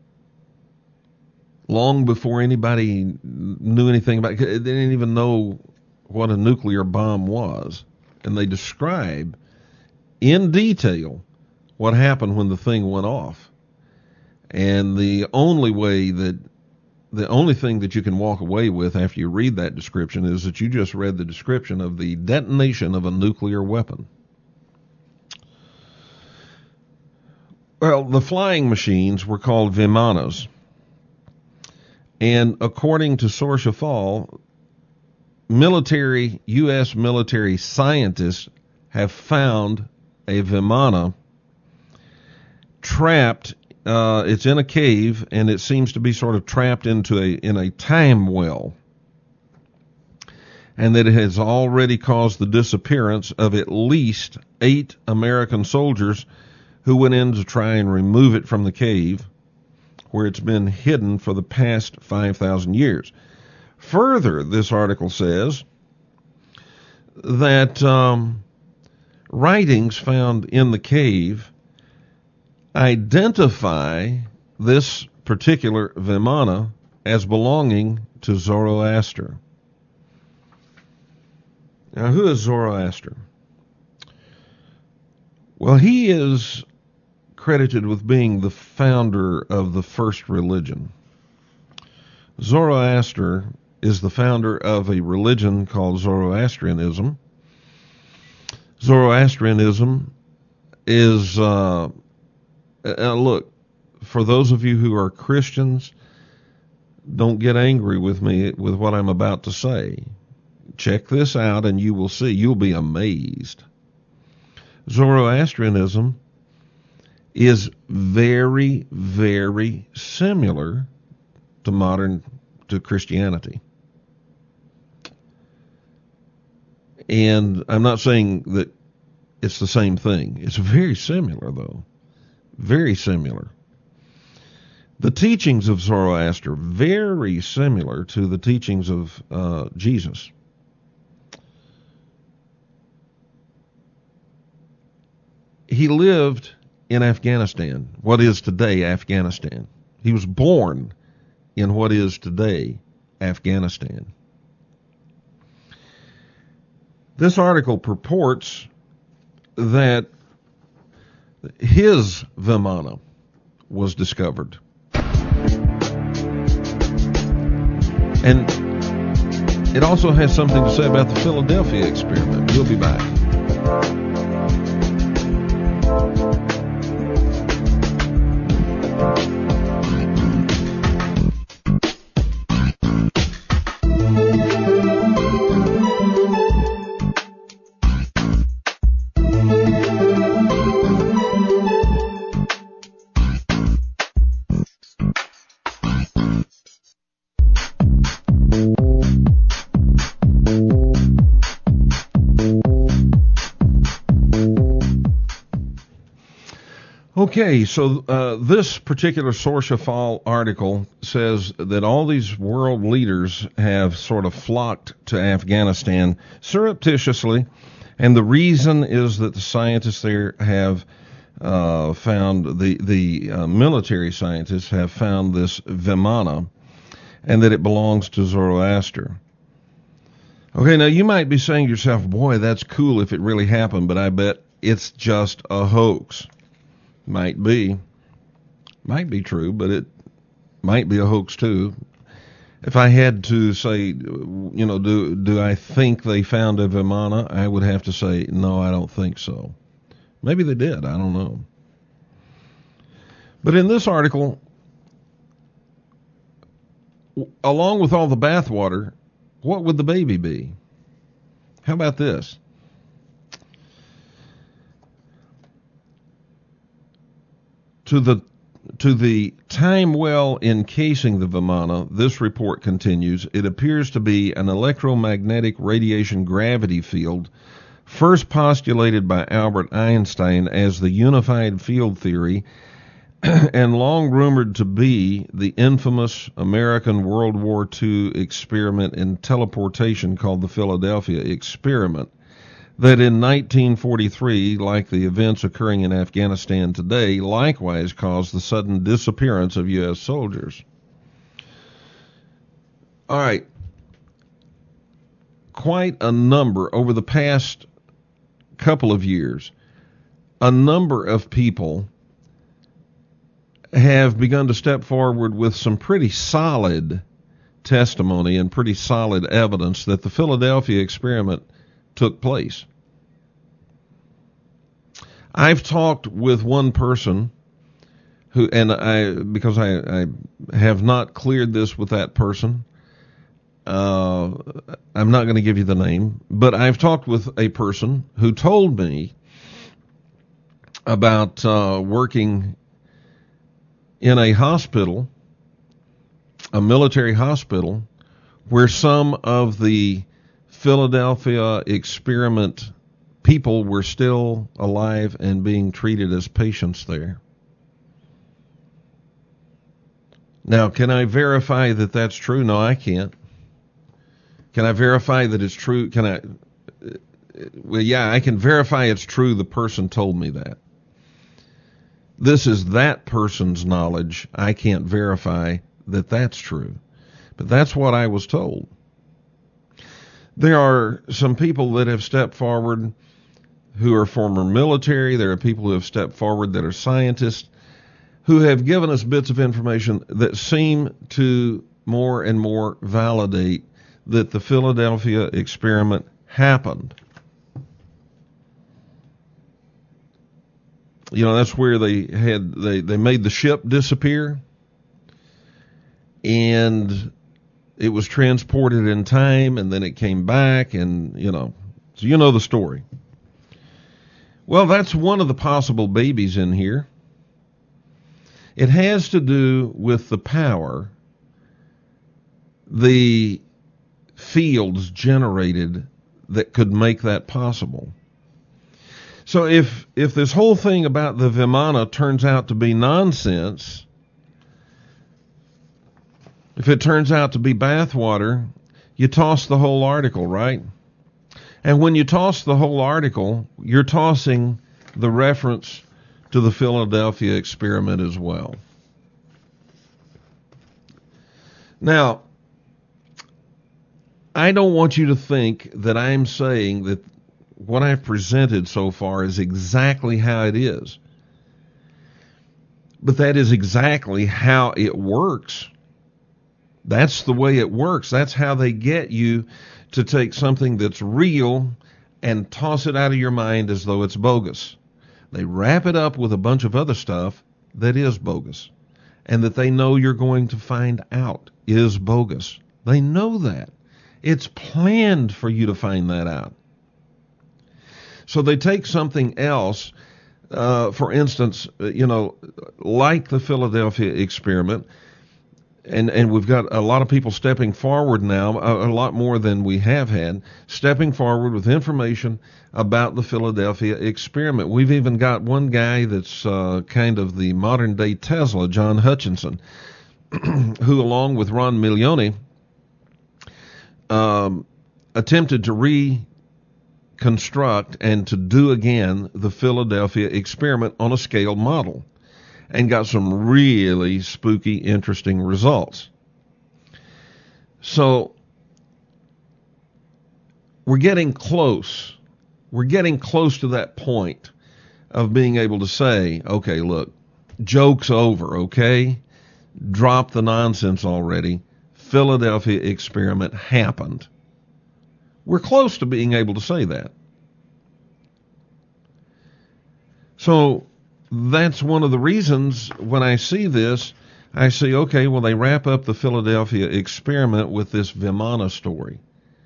Long before anybody knew anything about it. They didn't even know what a nuclear bomb was. And they describe in detail what happened when the thing went off. And the only thing that you can walk away with after you read that description is that you just read the description of the detonation of a nuclear weapon. Well, the flying machines were called Vimanas. And according to Sourcefall, U.S. military scientists have found a Vimana trapped. It's in a cave, and it seems to be sort of trapped in a time well, and that it has already caused the disappearance of at least 8 American soldiers who went in to try and remove it from the cave, where it's been hidden for the past 5,000 years. Further, this article says that writings found in the cave identify this particular Vimana as belonging to Zoroaster. Now, who is Zoroaster? Well, he is credited with being the founder of the first religion. Zoroaster is the founder of a religion called Zoroastrianism. Zoroastrianism is, look, for those of you who are Christians, don't get angry with me with what I'm about to say. Check this out and you will see. You'll be amazed. Zoroastrianism is very, very similar to Christianity. And I'm not saying that it's the same thing. It's very similar, though. Very similar. The teachings of Zoroaster, very similar to the teachings of Jesus. He lived in Afghanistan, what is today Afghanistan. He was born in what is today Afghanistan. This article purports that his Vimana was discovered. And it also has something to say about the Philadelphia experiment. We'll be back. Okay, so this particular Sourcefall article says that all these world leaders have sort of flocked to Afghanistan surreptitiously, and the reason is that the scientists there have found, the military scientists have found this Vimana, and that it belongs to Zoroaster. Okay, now you might be saying to yourself, boy, that's cool if it really happened, but I bet it's just a hoax. Might be. Might be true, but it might be a hoax too. If I had to say, do I think they found a Vimana, I would have to say, no, I don't think so. Maybe they did, I don't know. But in this article, along with all the bathwater, what would the baby be? How about this? To the time well encasing the Vimana, this report continues, it appears to be an electromagnetic radiation gravity field first postulated by Albert Einstein as the unified field theory and long rumored to be the infamous American World War II experiment in teleportation called the Philadelphia Experiment, that in 1943, like the events occurring in Afghanistan today, likewise caused the sudden disappearance of U.S. soldiers. All right. Quite a number, over the past couple of years, a number of people have begun to step forward with some pretty solid testimony and pretty solid evidence that the Philadelphia experiment took place. I've talked with one person who, and because I have not cleared this with that person, I'm not going to give you the name, but I've talked with a person who told me about working in a hospital, a military hospital, where some of the Philadelphia experiment people were still alive and being treated as patients there. Now, can I verify that that's true? No, I can't. Can I verify that it's true? Well, yeah, I can verify it's true. The person told me that. This is that person's knowledge. I can't verify that that's true. But that's what I was told. There are some people that have stepped forward who are former military. There are people who have stepped forward that are scientists who have given us bits of information that seem to more and more validate that the Philadelphia experiment happened. You know, that's where they made the ship disappear, and it was transported in time, and then it came back, and so you know the story. Well, that's one of the possible babies in here. It has to do with the power the fields generated that could make that possible. So if this whole thing about the Vimana turns out to be nonsense, if it turns out to be bathwater, you toss the whole article, right? And when you toss the whole article, you're tossing the reference to the Philadelphia experiment as well. Now, I don't want you to think that I'm saying that what I've presented so far is exactly how it is. But that is exactly how it works. That's the way it works. That's how they get you to take something that's real and toss it out of your mind as though it's bogus. They wrap it up with a bunch of other stuff that is bogus and that they know you're going to find out is bogus. They know that. It's planned for you to find that out. So they take something else, for instance, like the Philadelphia experiment, and we've got a lot of people stepping forward now, a lot more than we have had, stepping forward with information about the Philadelphia experiment. We've even got one guy that's kind of the modern-day Tesla, John Hutchinson, who, along with Ron Milioni, attempted to reconstruct and to do again the Philadelphia experiment on a scale model, and got some really spooky, interesting results. So we're getting close. We're getting close to that point of being able to say, okay, look, joke's over, okay? Drop the nonsense already. Philadelphia experiment happened. We're close to being able to say that. So that's one of the reasons when I see this, I say, okay, well, they wrap up the Philadelphia experiment with this Vimana story.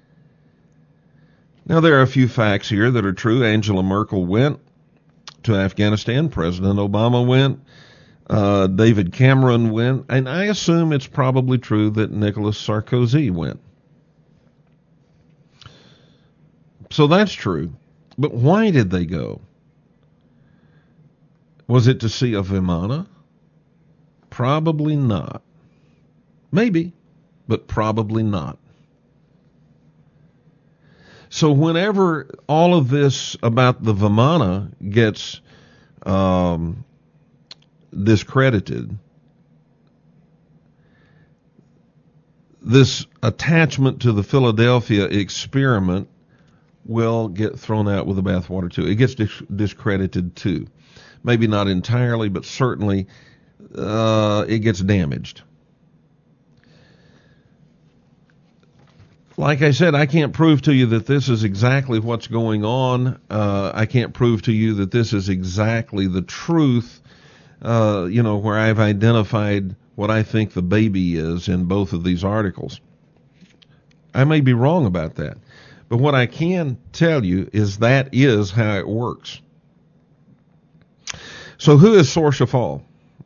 Now, there are a few facts here that are true. Angela Merkel went to Afghanistan. President Obama went. David Cameron went. And I assume it's probably true that Nicolas Sarkozy went. So that's true. But why did they go? Was it to see a Vimana? Probably not. Maybe, but probably not. So whenever all of this about the Vimana gets discredited, this attachment to the Philadelphia experiment will get thrown out with the bathwater too. It gets discredited too. Maybe not entirely, but certainly it gets damaged. Like I said, I can't prove to you that this is exactly what's going on. I can't prove to you that this is exactly the truth, where I've identified what I think the baby is in both of these articles. I may be wrong about that. But what I can tell you is that is how it works. So who is Saoirse Fall?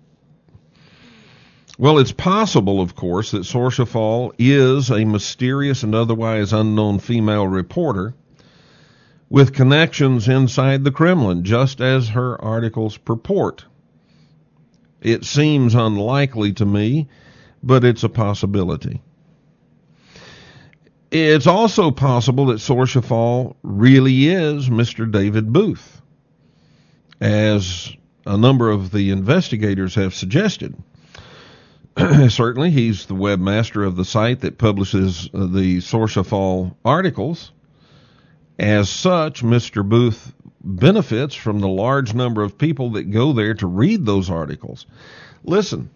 Well, it's possible, of course, that Saoirse Fall is a mysterious and otherwise unknown female reporter with connections inside the Kremlin, just as her articles purport. It seems unlikely to me, but it's a possibility. It's also possible that Saoirse Fall really is Mr. David Booth, as a number of the investigators have suggested. Certainly, he's the webmaster of the site that publishes the Saoirse Fall articles. As such, Mr. Booth benefits from the large number of people that go there to read those articles. Listen,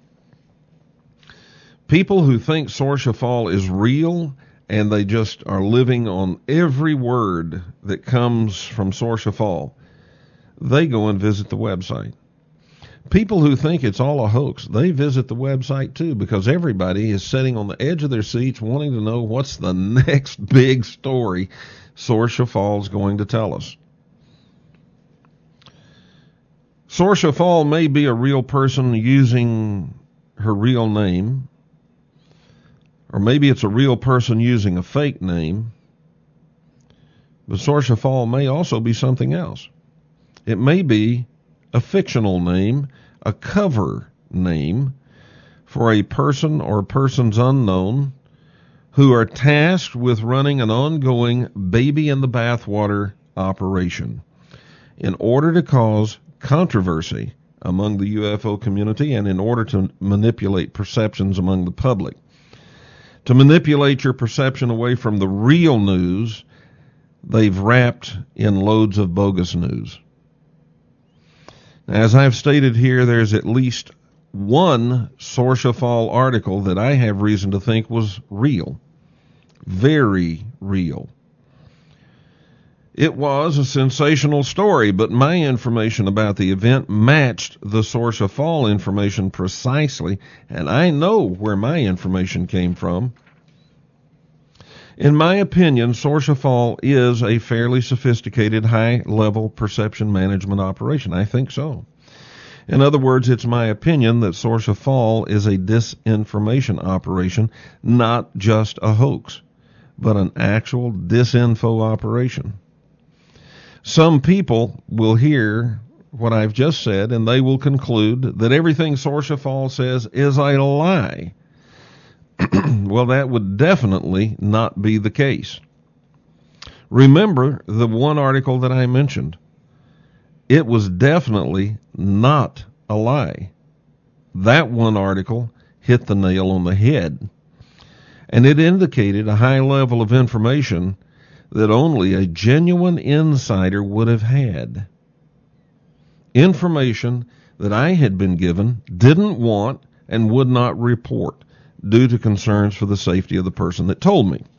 people who think Saoirse Fall is real and they just are living on every word that comes from Saoirse Fall, they go and visit the website. People who think it's all a hoax, they visit the website too, because everybody is sitting on the edge of their seats wanting to know what's the next big story Saoirse Fall is going to tell us. Saoirse Fall may be a real person using her real name, or maybe it's a real person using a fake name, but Saoirse Fall may also be something else. It may be a fictional name, a cover name for a person or persons unknown who are tasked with running an ongoing baby in the bathwater operation in order to cause controversy among the UFO community and in order to manipulate perceptions among the public. To manipulate your perception away from the real news they've wrapped in loads of bogus news. As I've stated here, there's at least one Saoirse Fall article that I have reason to think was real. Very real. It was a sensational story, but my information about the event matched the Saoirse Fall information precisely, and I know where my information came from. In my opinion, Saoirse Fall is a fairly sophisticated, high-level perception management operation. I think so. In other words, it's my opinion that Saoirse Fall is a disinformation operation, not just a hoax, but an actual disinfo operation. Some people will hear what I've just said, and they will conclude that everything Saoirse Fall says is a lie. Well, that would definitely not be the case. Remember the one article that I mentioned. It was definitely not a lie. That one article hit the nail on the head. And it indicated a high level of information that only a genuine insider would have had. Information that I had been given, didn't want, and would not report due to concerns for the safety of the person that told me.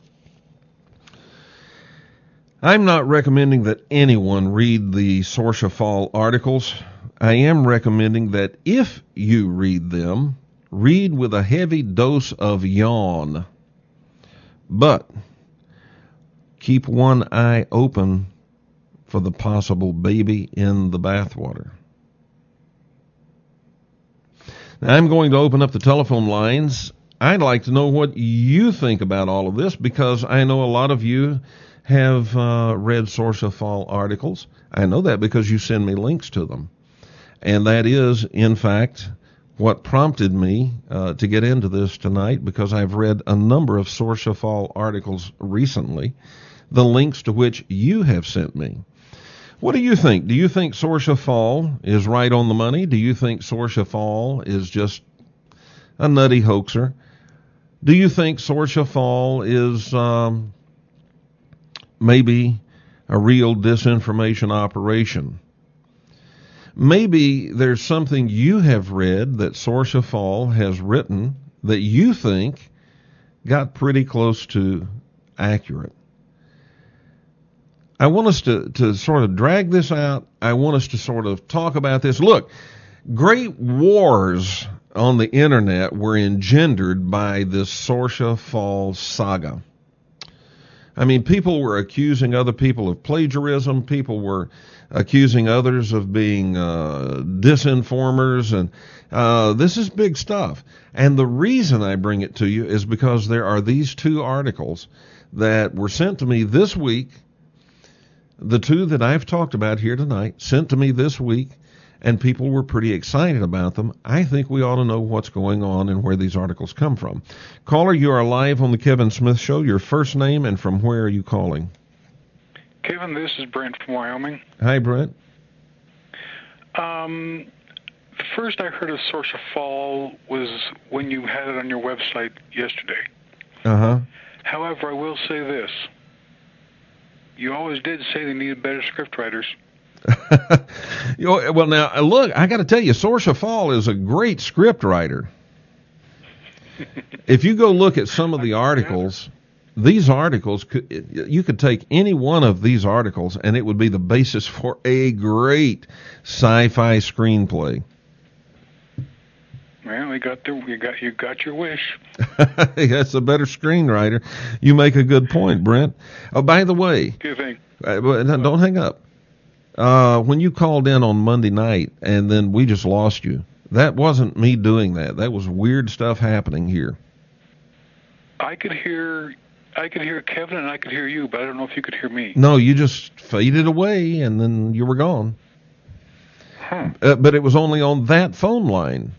I'm not recommending that anyone read the Sourceafall articles. I am recommending that if you read them, read with a heavy dose of yawn. But keep one eye open for the possible baby in the bathwater. Now, I'm going to open up the telephone lines. I'd like to know what you think about all of this, because I know a lot of you have read Sourceafall articles. I know that because you send me links to them. And that is, in fact, what prompted me to get into this tonight, because I've read a number of Sourceafall articles recently, the links to which you have sent me. What do you think? Do you think Sourceafall is right on the money? Do you think Sourceafall is just a nutty hoaxer? Do you think Sourceafall is maybe a real disinformation operation? Maybe there's something you have read that Sourceafall has written that you think got pretty close to accurate. I want us to sort of drag this out. I want us to sort of talk about this. Look, great wars on the internet were engendered by this Sourceafall saga. I mean, people were accusing other people of plagiarism. People were accusing others of being disinformers. And this is big stuff. And the reason I bring it to you is because there are these two articles that were sent to me this week. The two that I've talked about here tonight, sent to me this week, and people were pretty excited about them. I think we ought to know what's going on and where these articles come from. Caller, you are live on the Kevin Smith Show. Your first name and from where are you calling? Kevin, this is Brent from Wyoming. Hi, Brent. First I heard of Sourceafall was when you had it on your website yesterday. Uh-huh. However, I will say this. You always did say they needed better script writers. Well, now, look, I got to tell you, Sourceafall is a great script writer. If you go look at some of the articles, these articles, you could take any one of these articles and it would be the basis for a great sci-fi screenplay. Well, you got your wish. That's a better screenwriter. You make a good point, Brent. Oh, by the way, Do you think? Don't hang up. When you called in on Monday night and then we just lost you, that wasn't me doing that. That was weird stuff happening here. I could hear Kevin and I could hear you, but I don't know if you could hear me. No, you just faded away and then you were gone. But it was only on that phone line.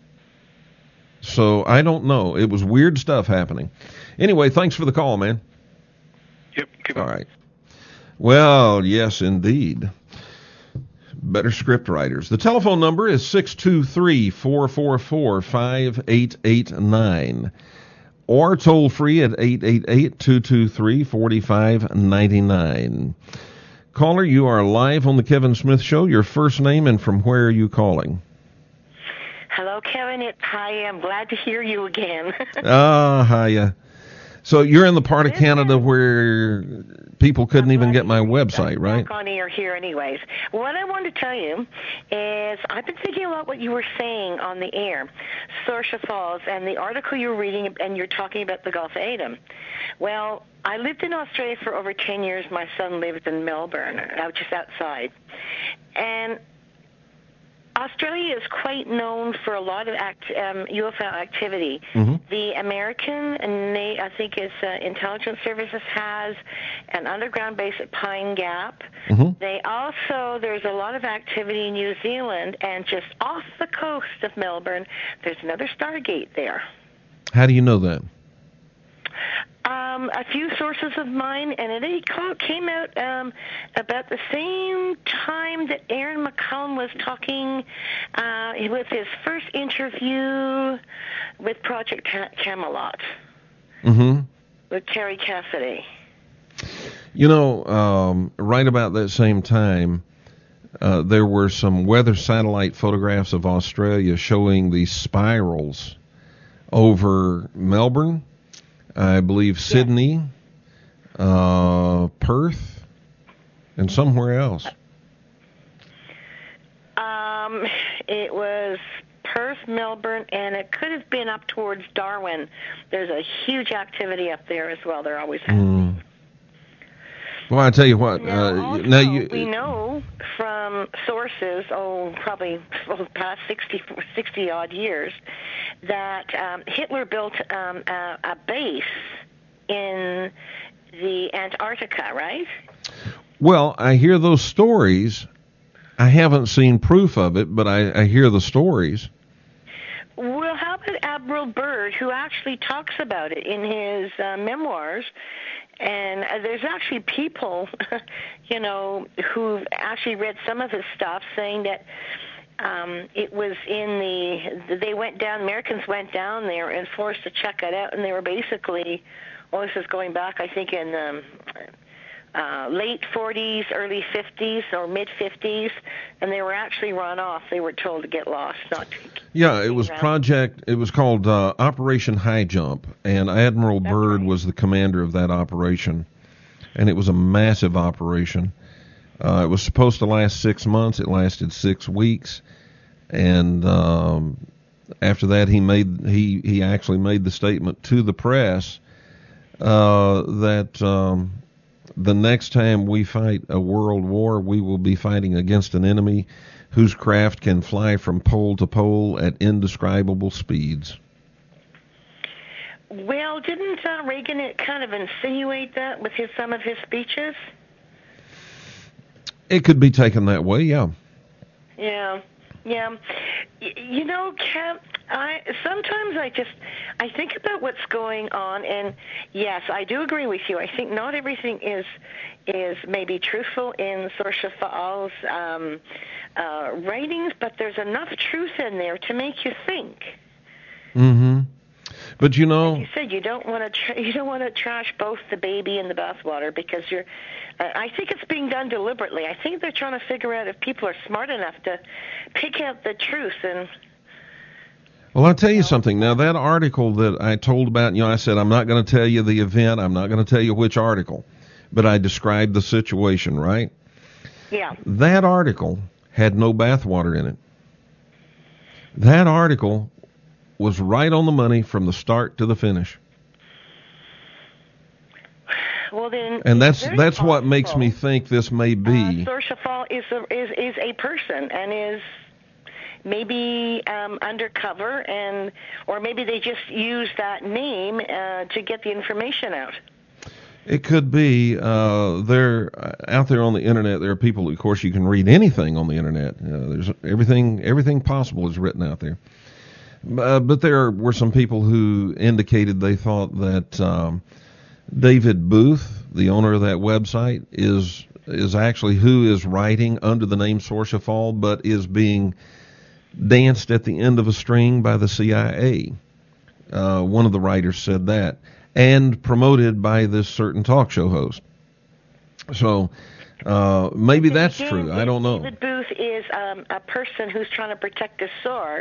So I don't know. It was weird stuff happening. Anyway, thanks for the call, man. Yep. All right. Well, yes, indeed. Better script writers. The telephone number is 623-444-5889 or toll free at 888-223-4599. Caller, you are live on the Kevin Smith Show. Your first name and from where are you calling? Hello, Kevin. Hi, I'm glad to hear you again. Hiya. So you're in the part of Canada where people couldn't even get my website, right? I'm back on air here anyways. What I wanted to tell you is I've been thinking about what you were saying on the air, Sourceafall, and the article you're reading, and you're talking about the Gulf of Aden. Well, I lived in Australia for over 10 years. My son lived in Melbourne, just outside. And Australia is quite known for a lot of UFO activity. Mm-hmm. The American, I think it's Intelligence Services has an underground base at Pine Gap. Mm-hmm. There's a lot of activity in New Zealand, and just off the coast of Melbourne, there's another Stargate there. How do you know that? A few sources of mine, and it came out about the same time that Aaron McCullum was talking with his first interview with Project Camelot, mm-hmm. with Terry Cassidy. Right about that same time, there were some weather satellite photographs of Australia showing these spirals over Melbourne, I believe Sydney, Perth, and somewhere else. It was Perth, Melbourne, and it could have been up towards Darwin. There's a huge activity up there as well. There always has been. Well, I tell you what. We know from sources, probably the past 60 odd years, that Hitler built a base in the Antarctica, right? Well, I hear those stories. I haven't seen proof of it, but I hear the stories. Well, how about Admiral Byrd, who actually talks about it in his memoirs? And there's actually people, who've actually read some of his stuff saying that it was Americans went down there and forced to check it out, and they were basically, this is going back, I think, in late 40s, early 50s, or mid 50s, and they were actually run off. They were told to get lost, not to. Yeah, it was It was called Operation High Jump, and Admiral Byrd was the commander of that operation, and it was a massive operation. It was supposed to last 6 months. It lasted 6 weeks, and after that, he actually made the statement to the press that. The next time we fight a world war, we will be fighting against an enemy whose craft can fly from pole to pole at indescribable speeds. Well, didn't Reagan kind of insinuate that with some of his speeches? It could be taken that way, yeah. Yeah. Kat, sometimes I think about what's going on, and yes, I do agree with you. I think not everything is maybe truthful in Saoirse Fa'al's writings, but there's enough truth in there to make you think. Mm-hmm. But like you said, you don't want to trash both the baby and the bathwater, because I think it's being done deliberately. I think they're trying to figure out if people are smart enough to pick out the truth. And well, I'll tell you something. Now, that article that I told about, I said I'm not going to tell you the event. I'm not going to tell you which article, but I described the situation, right? Yeah. That article had no bathwater in it. That article was right on the money from the start to the finish. Well, then, and that's what makes me think this may be. Saoirse Fa'al is a person and is maybe undercover, or maybe they just use that name to get the information out. It could be. They're out there on the internet. There are people. Of course, you can read anything on the internet. There's everything possible is written out there. But there were some people who indicated they thought that David Booth, the owner of that website, is actually who is writing under the name Saoirse Fa'al, but is being danced at the end of a string by the CIA. One of the writers said that, and promoted by this certain talk show host. So maybe that's true. I don't know. David Booth is a person who's trying to protect a source.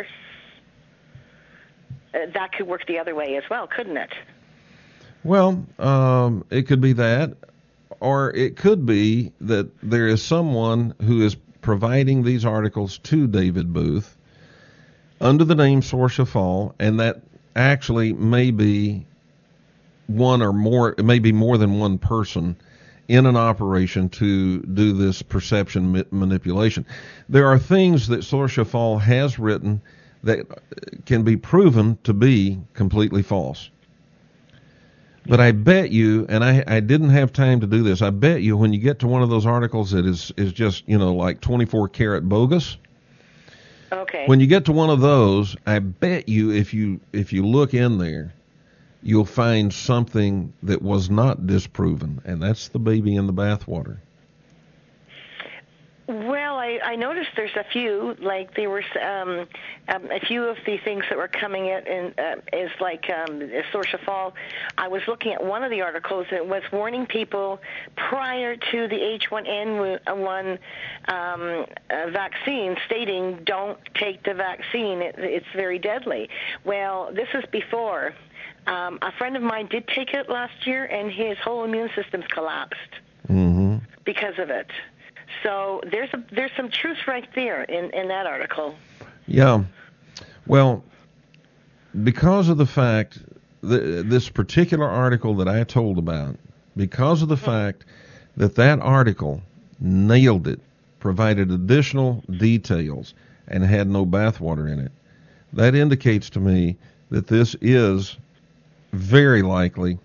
That could work the other way as well, couldn't it? Well, it could be that, or it could be that there is someone who is providing these articles to David Booth under the name Saoirse Fa'al, and that actually may be one or more, maybe more than one person in an operation to do this perception manipulation. There are things that Saoirse Fa'al has written that can be proven to be completely false. But I bet you, and I didn't have time to do this, I bet you when you get to one of those articles that is just, like 24 karat bogus. Okay. When you get to one of those, I bet you if you look in there, you'll find something that was not disproven, and that's the baby in the bathwater. Well, I noticed there's a few, like there were a few of the things that were coming in is like Source-a-Fall. I was looking at one of the articles that was warning people prior to the H1N1 vaccine, stating don't take the vaccine. It's very deadly. Well, this is before. A friend of mine did take it last year, and his whole immune system's collapsed because of it. So there's some truth right there in that article. Yeah. Well, because of the fact this particular article that I told about, because of the fact that article nailed it, provided additional details, and had no bathwater in it, that indicates to me that this is very likely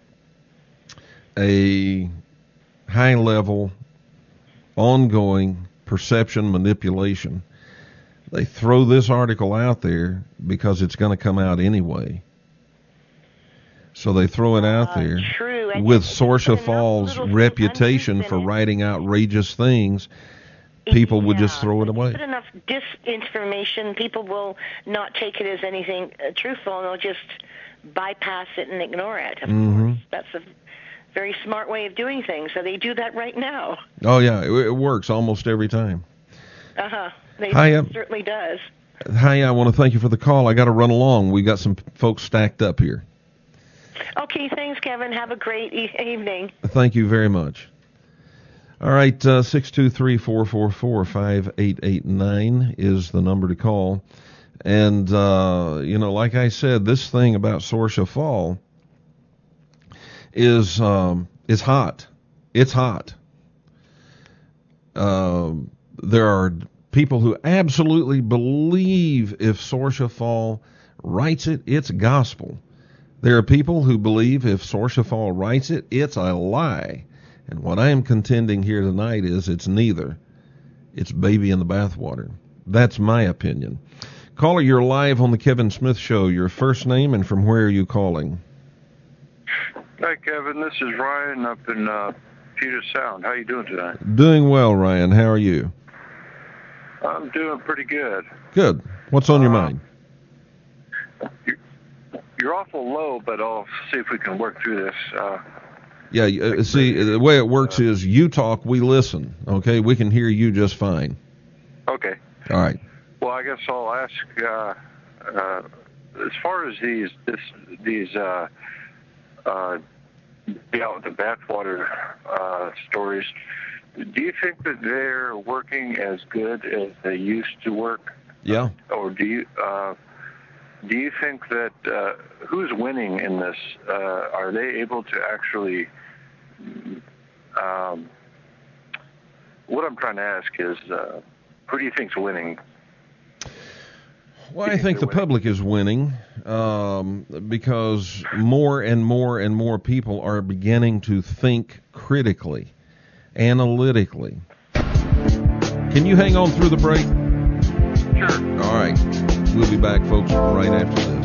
a high-level, ongoing perception manipulation. They throw this article out there because it's going to come out anyway. So they throw it out there. True. With Source-a-Fall's reputation for writing outrageous things. People would just throw it away. Put enough disinformation, people will not take it as anything truthful, and they'll just bypass it and ignore it. Of course, that's a very smart way of doing things. So they do that right now. Oh yeah, it works almost every time. It certainly does. Hi, I want to thank you for the call. I got to run along. We got some folks stacked up here. Okay, thanks, Kevin. Have a great evening. Thank you very much. All right, 623-444-5889 is the number to call. And, like I said, this thing about Source-a-Fall is hot. It's hot. There are people who absolutely believe if Source-a-Fall writes it, it's gospel. There are people who believe if Source-a-Fall writes it, it's a lie. And what I am contending here tonight is it's neither. It's baby in the bathwater. That's my opinion. Caller, you're live on the Kevin Smith Show. Your first name and from where are you calling? Hi, Kevin. This is Ryan up in Puget Sound. How you doing tonight? Doing well, Ryan. How are you? I'm doing pretty good. Good. What's on your mind? You're awful low, but I'll see if we can work through this. See, the way it works is you talk, we listen. Okay, we can hear you just fine. Okay. All right. Well, I guess I'll ask. As far as these out with the bathwater stories, do you think that they're working as good as they used to work? Yeah. Or do you think that who's winning in this? Are they able to actually? What I'm trying to ask is, who do you think's winning? Well, I think the public is winning because more and more and more people are beginning to think critically, analytically. Can you hang on through the break? Sure. All right. We'll be back, folks, right after this.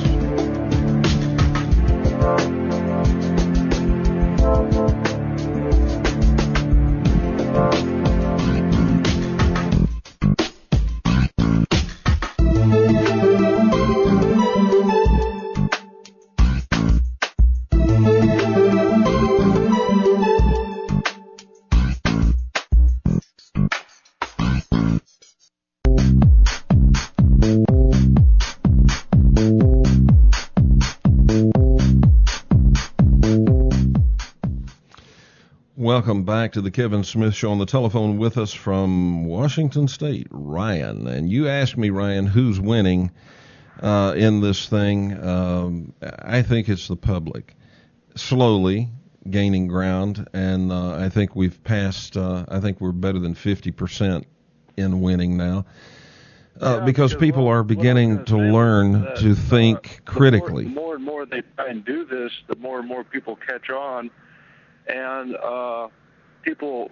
Welcome back to the Kevin Smith Show. On the telephone with us from Washington State, Ryan. And you asked me, Ryan, who's winning in this thing. I think it's the public. Slowly gaining ground, and I think we've passed, I think we're better than 50% in winning now. Because people are beginning to learn to think critically. The more and more they try and do this, the more and more people catch on. And people,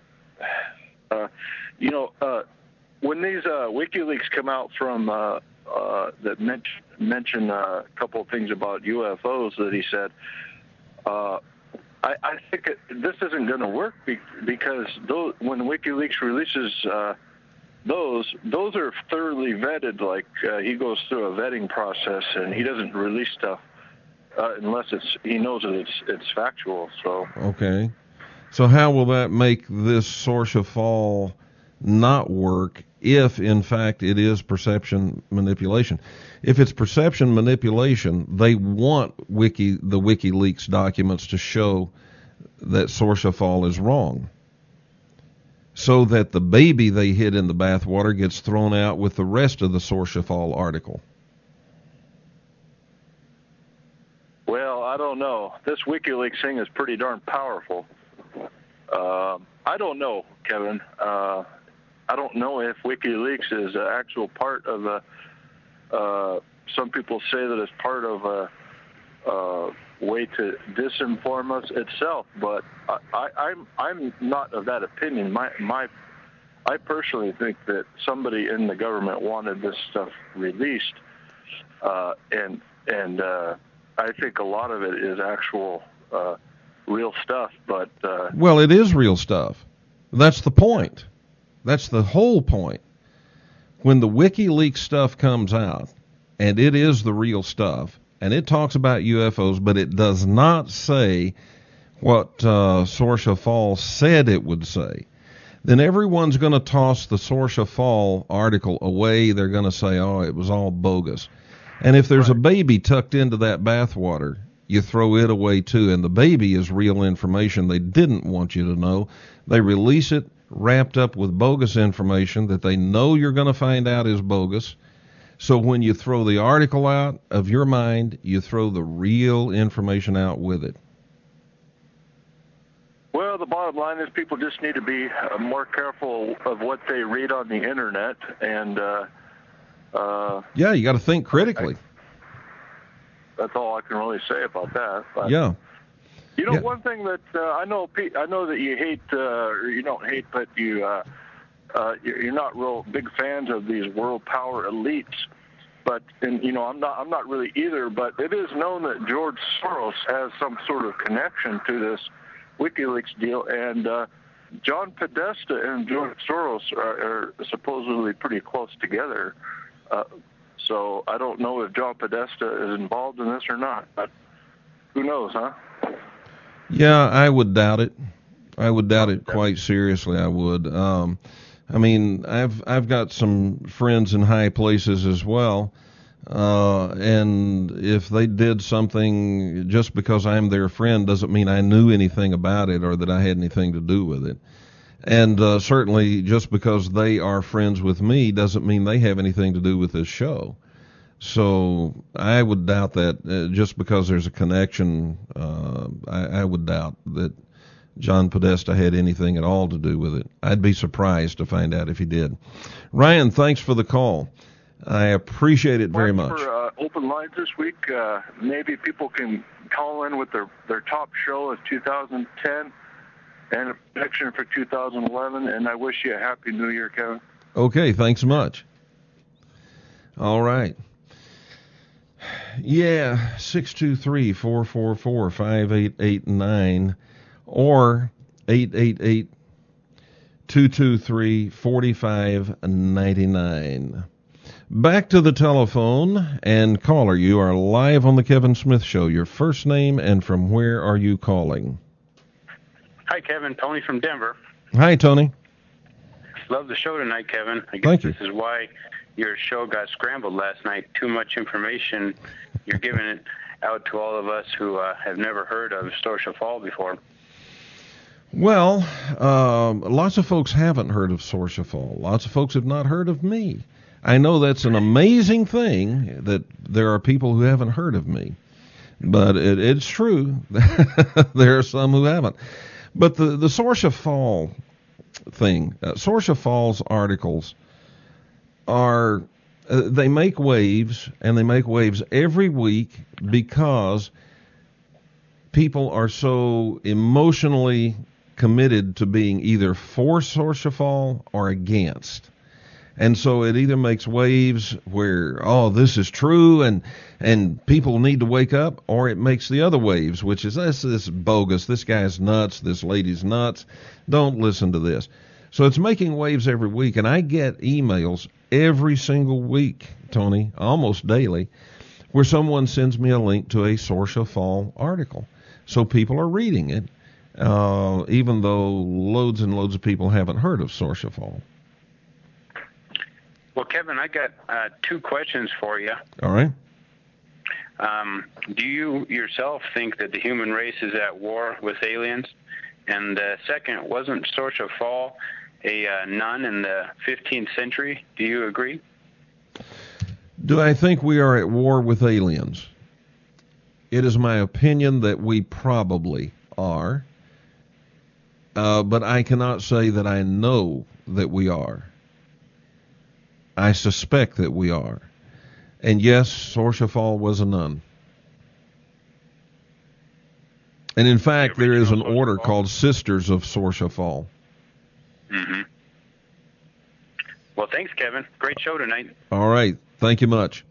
when these WikiLeaks come out from that mention a couple of things about UFOs that he said, I think this isn't going to work because when WikiLeaks releases those are thoroughly vetted. Like he goes through a vetting process, and he doesn't release stuff unless he knows that it's factual. So okay, so how will that make this Source-a-Fall not work if, in fact, it is perception manipulation? If it's perception manipulation, they want the WikiLeaks documents to show that Source-a-Fall is wrong, so that the baby they hid in the bathwater gets thrown out with the rest of the Source-a-Fall article. Well, I don't know. This WikiLeaks thing is pretty darn powerful. I don't know, Kevin. I don't know if WikiLeaks is an actual part of some people say that it's part of a way to disinform us itself, but I'm not of that opinion. I personally think that somebody in the government wanted this stuff released, and I think a lot of it is actual real stuff. But well, it is real stuff. That's the point. That's the whole point. When the WikiLeaks stuff comes out, and it is the real stuff, and it talks about UFOs, but it does not say what Source-a-Fall said it would say, then everyone's going to toss the Source-a-Fall article away. They're going to say, oh, it was all bogus. And if there's a baby tucked into that bathwater, you throw it away too, and the baby is real information they didn't want you to know. They release it wrapped up with bogus information that they know you're going to find out is bogus. So when you throw the article out of your mind, you throw the real information out with it. Well, the bottom line is people just need to be more careful of what they read on the internet, and yeah, you got to think critically. That's all I can really say about that. But, yeah. You know, one thing that I know that you hate, or you don't hate, but you're not real big fans of these world power elites. But I'm not really either. But it is known that George Soros has some sort of connection to this WikiLeaks deal, and John Podesta and George Soros are supposedly pretty close together. So I don't know if John Podesta is involved in this or not. But who knows, huh? Yeah, I would doubt it. I would doubt it quite seriously. I would. I mean, I've got some friends in high places as well, and if they did something, just because I'm their friend doesn't mean I knew anything about it or that I had anything to do with it. And certainly, just because they are friends with me doesn't mean they have anything to do with this show. So I would doubt that just because there's a connection. I would doubt that John Podesta had anything at all to do with it. I'd be surprised to find out if he did. Ryan, thanks for the call. I appreciate it very much. For open lines this week, maybe people can call in with their top show of 2010 and a prediction for 2011, and I wish you a Happy New Year, Kevin. Okay, thanks much. All right. Yeah, 623-444-5889 or 888-223-4599. Back to the telephone, and caller, you are live on the Kevin Smith Show. Your first name and from where are you calling? Hi, Kevin. Tony from Denver. Hi, Tony. Love the show tonight, Kevin. I guess Thank you. This is why your show got scrambled last night. Too much information. You're giving it out to all of us who have never heard of Source-a-Fall before. Well, lots of folks haven't heard of Source-a-Fall. Lots of folks have not heard of me. I know that's an amazing thing that there are people who haven't heard of me. But it's true. There are some who haven't. But the Source-a-Fall thing, Source-a-Fall's articles are, they make waves, and they make waves every week because people are so emotionally committed to being either for Source-a-Fall or against. And so it either makes waves where, oh, this is true and people need to wake up, or it makes the other waves, which is this is bogus, this guy's nuts, this lady's nuts, don't listen to this. So it's making waves every week, and I get emails every single week, Tony, almost daily, where someone sends me a link to a Sorcia Fall article. So people are reading it, even though loads and loads of people haven't heard of Sorcia Fall. Well, Kevin, I got 2 questions for you. All right. Do you yourself think that the human race is at war with aliens? And second, wasn't Sorcia Fall a nun in the 15th century? Do you agree? Do I think we are at war with aliens? It is my opinion that we probably are, but I cannot say that I know that we are. I suspect that we are. And yes, Sorcia Fall was a nun. And in fact, there is an order called Sisters of Sorcia Fall. Mm-hmm. Well, thanks, Kevin. Great show tonight. All right. Thank you much.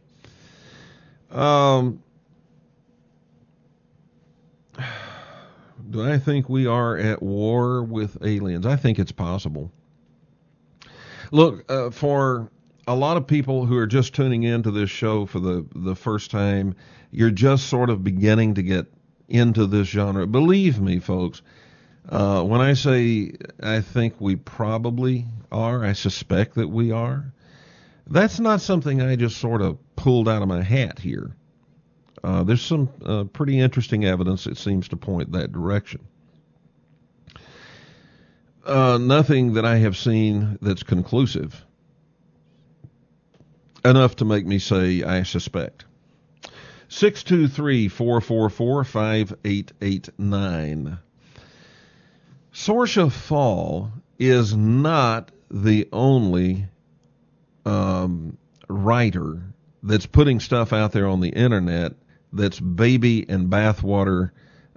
Do I think we are at war with aliens? I think it's possible. Look, for a lot of people who are just tuning into this show for the first time, you're just sort of beginning to get into this genre. Believe me, folks, when I say I think we probably are, I suspect that we are, that's not something I just sort of pulled out of my hat here. There's some pretty interesting evidence that seems to point that direction. Nothing that I have seen that's conclusive enough to make me say I suspect. 623-444-5889. Sorcia Fall is not the only writer that's putting stuff out there on the internet that's baby and bathwater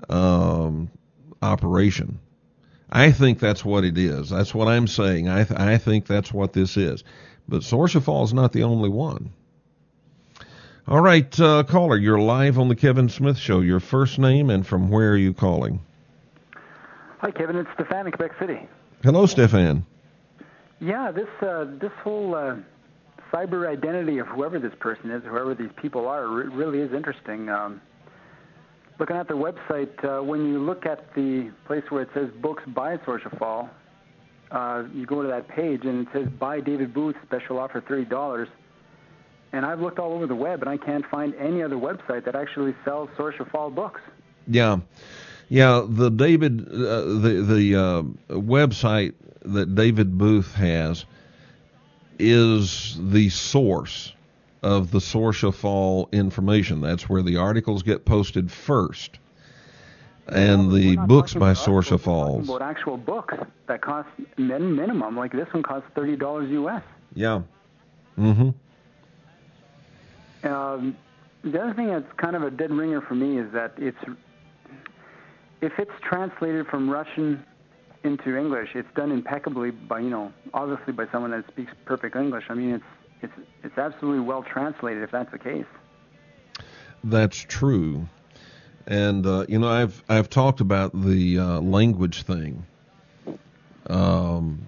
operation. I think that's what it is. That's what I'm saying. I think that's what this is. But Sorcia Fall is not the only one. All right, caller, you're live on the Kevin Smith Show. Your first name and from where are you calling? Hi, Kevin. It's Stefan in Quebec City. Hello, Stefan. Yeah, this whole cyber identity of whoever this person is, whoever these people are, really is interesting. Looking at their website, when you look at the place where it says books by Sorcia Fall, you go to that page and it says buy David Booth, special offer $30. And I've looked all over the web and I can't find any other website that actually sells Sorcia Fall books. Yeah. The David, the website that David Booth has is the source of the Sorcia Fall information. That's where the articles get posted first, and the books by Sorcia Falls. We're talking about actual books that cost minimum, like this one costs $30 US. Yeah. Mm-hmm. The other thing that's kind of a dead ringer for me is that if it's translated from Russian into English, it's done impeccably by, obviously by someone that speaks perfect English. I mean, it's absolutely well translated if that's the case. That's true. And, I've talked about the language thing. And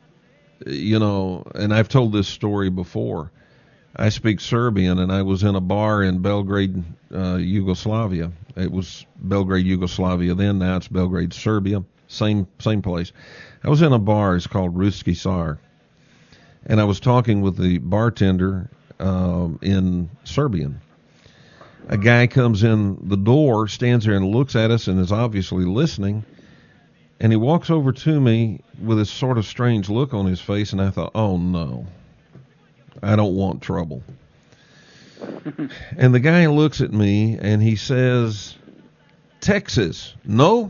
I've told this story before. I speak Serbian, and I was in a bar in Belgrade, Yugoslavia. It was Belgrade, Yugoslavia then. Now it's Belgrade, Serbia. Same place. I was in a bar. It's called Ruski Car. And I was talking with the bartender in Serbian. A guy comes in the door, stands there and looks at us and is obviously listening. And he walks over to me with this sort of strange look on his face, and I thought, oh, no. I don't want trouble. And the guy looks at me and he says, Texas, no?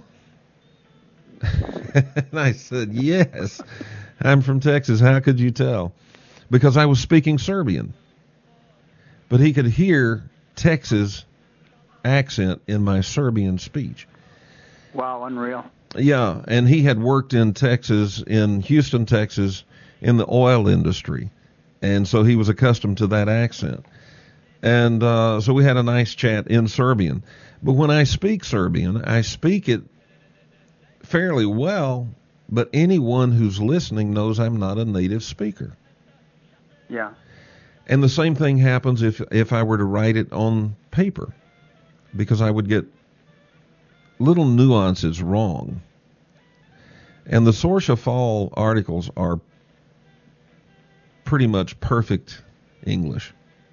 And I said, yes, I'm from Texas. How could you tell? Because I was speaking Serbian. But he could hear Texas accent in my Serbian speech. Wow, unreal. Yeah, and he had worked in Texas, in Houston, Texas, in the oil industry. And so he was accustomed to that accent. And so we had a nice chat in Serbian. But when I speak Serbian, I speak it fairly well, but anyone who's listening knows I'm not a native speaker. Yeah. And the same thing happens if I were to write it on paper, because I would get little nuances wrong. And the Sorsha Fall articles are pretty much perfect English.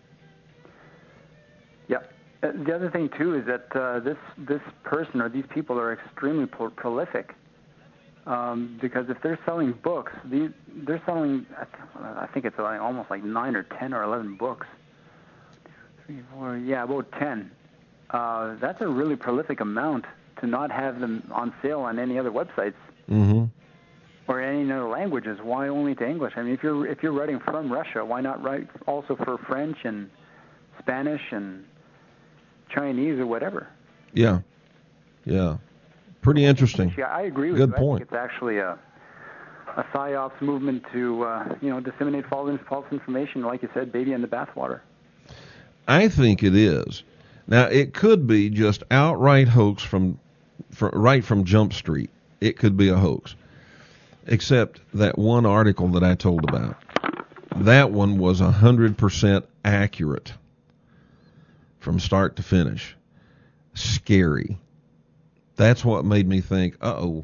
Yeah. The other thing too is that this person or these people are extremely prolific. Because if they're selling books, they're selling, I think it's almost like 9 or 10 or 11 books. 3, 4, yeah, about 10. That's a really prolific amount to not have them on sale on any other websites. Mm-hmm. Or any other languages. Why only to English? I mean, if you're writing from Russia, why not write also for French and Spanish and Chinese or whatever? Yeah. Pretty interesting. Yeah, I agree with you. Good point. I think it's actually a PSYOPs movement to disseminate false information, like you said, baby in the bathwater. I think it is. Now, it could be just outright hoax right from Jump Street. It could be a hoax. Except that one article that I told about. That one was 100% accurate from start to finish. Scary. That's what made me think,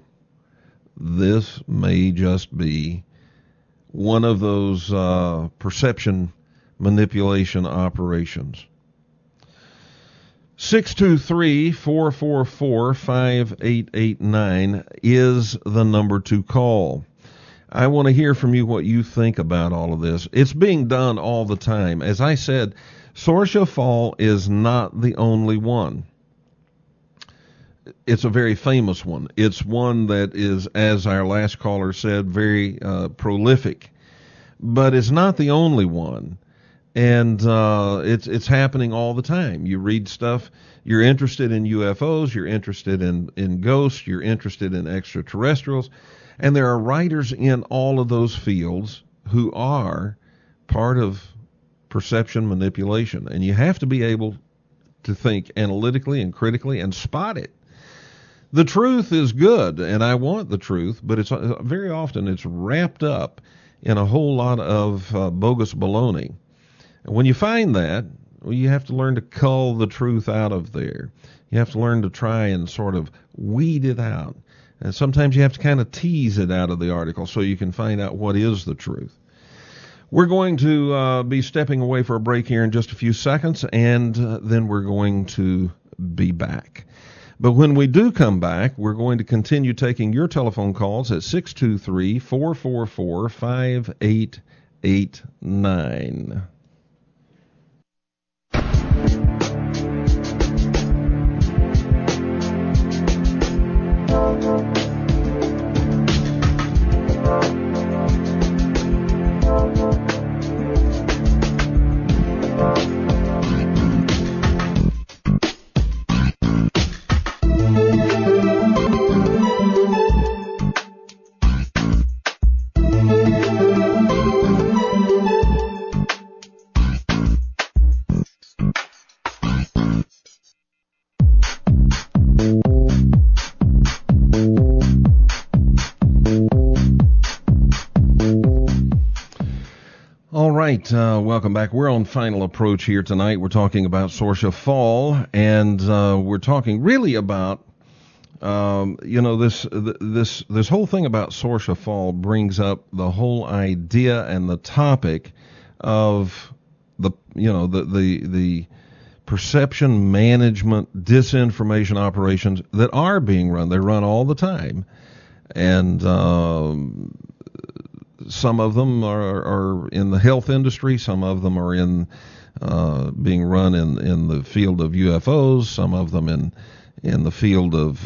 this may just be one of those perception manipulation operations. 623-444-5889 is the number to call. I want to hear from you what you think about all of this. It's being done all the time. As I said, Sorsha Fall is not the only one. It's a very famous one. It's one that is, as our last caller said, very prolific. But it's not the only one. And it's happening all the time. You read stuff, you're interested in UFOs, you're interested in ghosts, you're interested in extraterrestrials, and there are writers in all of those fields who are part of perception manipulation. And you have to be able to think analytically and critically and spot it. The truth is good, and I want the truth, but it's very often it's wrapped up in a whole lot of bogus baloney. And when you find that, well, you have to learn to cull the truth out of there. You have to learn to try and sort of weed it out. And sometimes you have to kind of tease it out of the article so you can find out what is the truth. We're going to be stepping away for a break here in just a few seconds, and then we're going to be back. But when we do come back, we're going to continue taking your telephone calls at 623-444-5889. Welcome back. We're on Final Approach here tonight. We're talking about Sorsha Fall, and we're talking really about, this whole thing about Sorsha Fall brings up the whole idea and the topic of the perception management disinformation operations that are being run. They run all the time, and some of them are in the health industry. Some of them are in being run in the field of UFOs. Some of them in the field of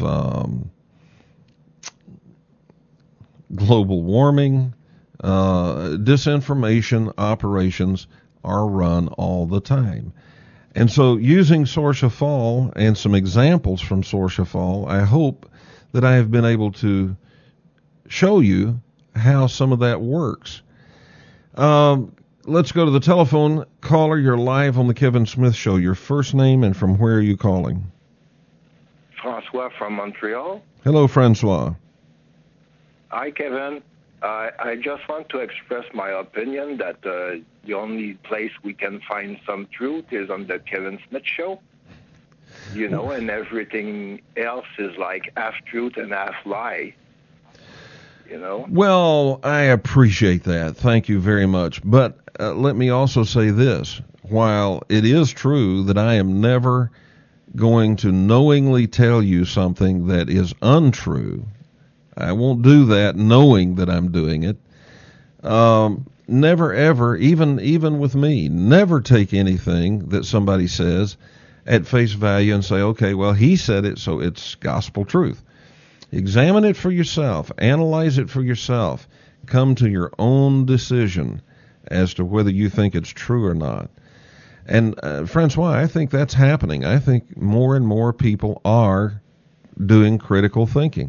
global warming. Disinformation operations are run all the time. And so using Sorsha Fall and some examples from Sorsha Fall, I hope that I have been able to show you how some of that works. Let's go to the telephone. Caller, you're live on the Kevin Smith Show. Your first name and from where are you calling? Francois from Montreal. Hello, Francois. Hi, Kevin. I just want to express my opinion that the only place we can find some truth is on the Kevin Smith Show. You know, and everything else is like half truth and half lie. You know? Well, I appreciate that. Thank you very much. But let me also say this. While it is true that I am never going to knowingly tell you something that is untrue, I won't do that knowing that I'm doing it. Never ever, even with me, never take anything that somebody says at face value and say, okay, well, he said it, so it's gospel truth. Examine it for yourself. Analyze it for yourself. Come to your own decision as to whether you think it's true or not. And, Francois, I think that's happening. I think more and more people are doing critical thinking.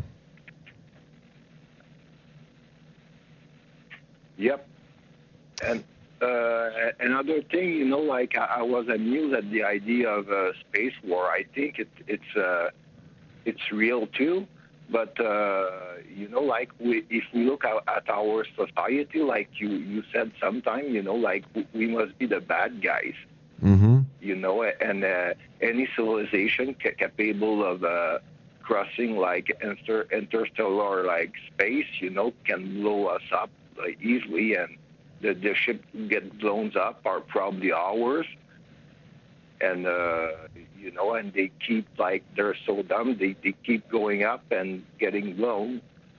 Yep. And another thing, you know, like I was amused at the idea of space war. I think it's real too. But you know, like if we look at our society, like you said sometime, you know, like we must be the bad guys. Mm-hmm. You know, and any civilization capable of crossing like interstellar like space, you know, can blow us up easily, and the ship get blown up are probably ours. And you know, and they keep like they're so dumb they keep going up and getting blown.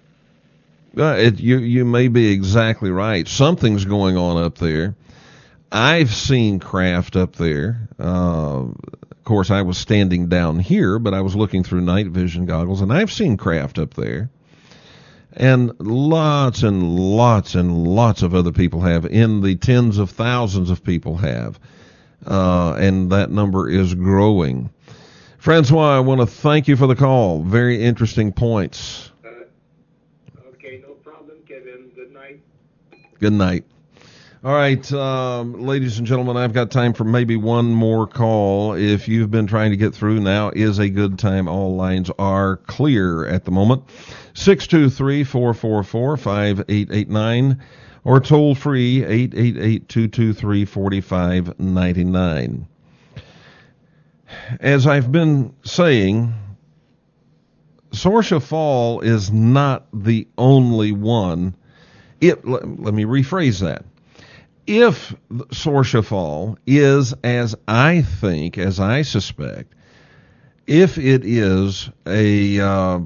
You may be exactly right. Something's going on up there. I've seen craft up there. Of course, I was standing down here, but I was looking through night vision goggles, and I've seen craft up there. And lots and lots and lots of other people have. In the tens of thousands of people have. And that number is growing. Francois, I want to thank you for the call. Very interesting points. Okay, no problem, Kevin. Good night. Good night. All right, ladies and gentlemen, I've got time for maybe one more call. If you've been trying to get through, now is a good time. All lines are clear at the moment. 623-444-5889 or toll free 888-223-4599. As I've been saying, Sorcia Fall is not the only one. Let me rephrase that. If Sorcia Fall is, as I think, as I suspect, if it is a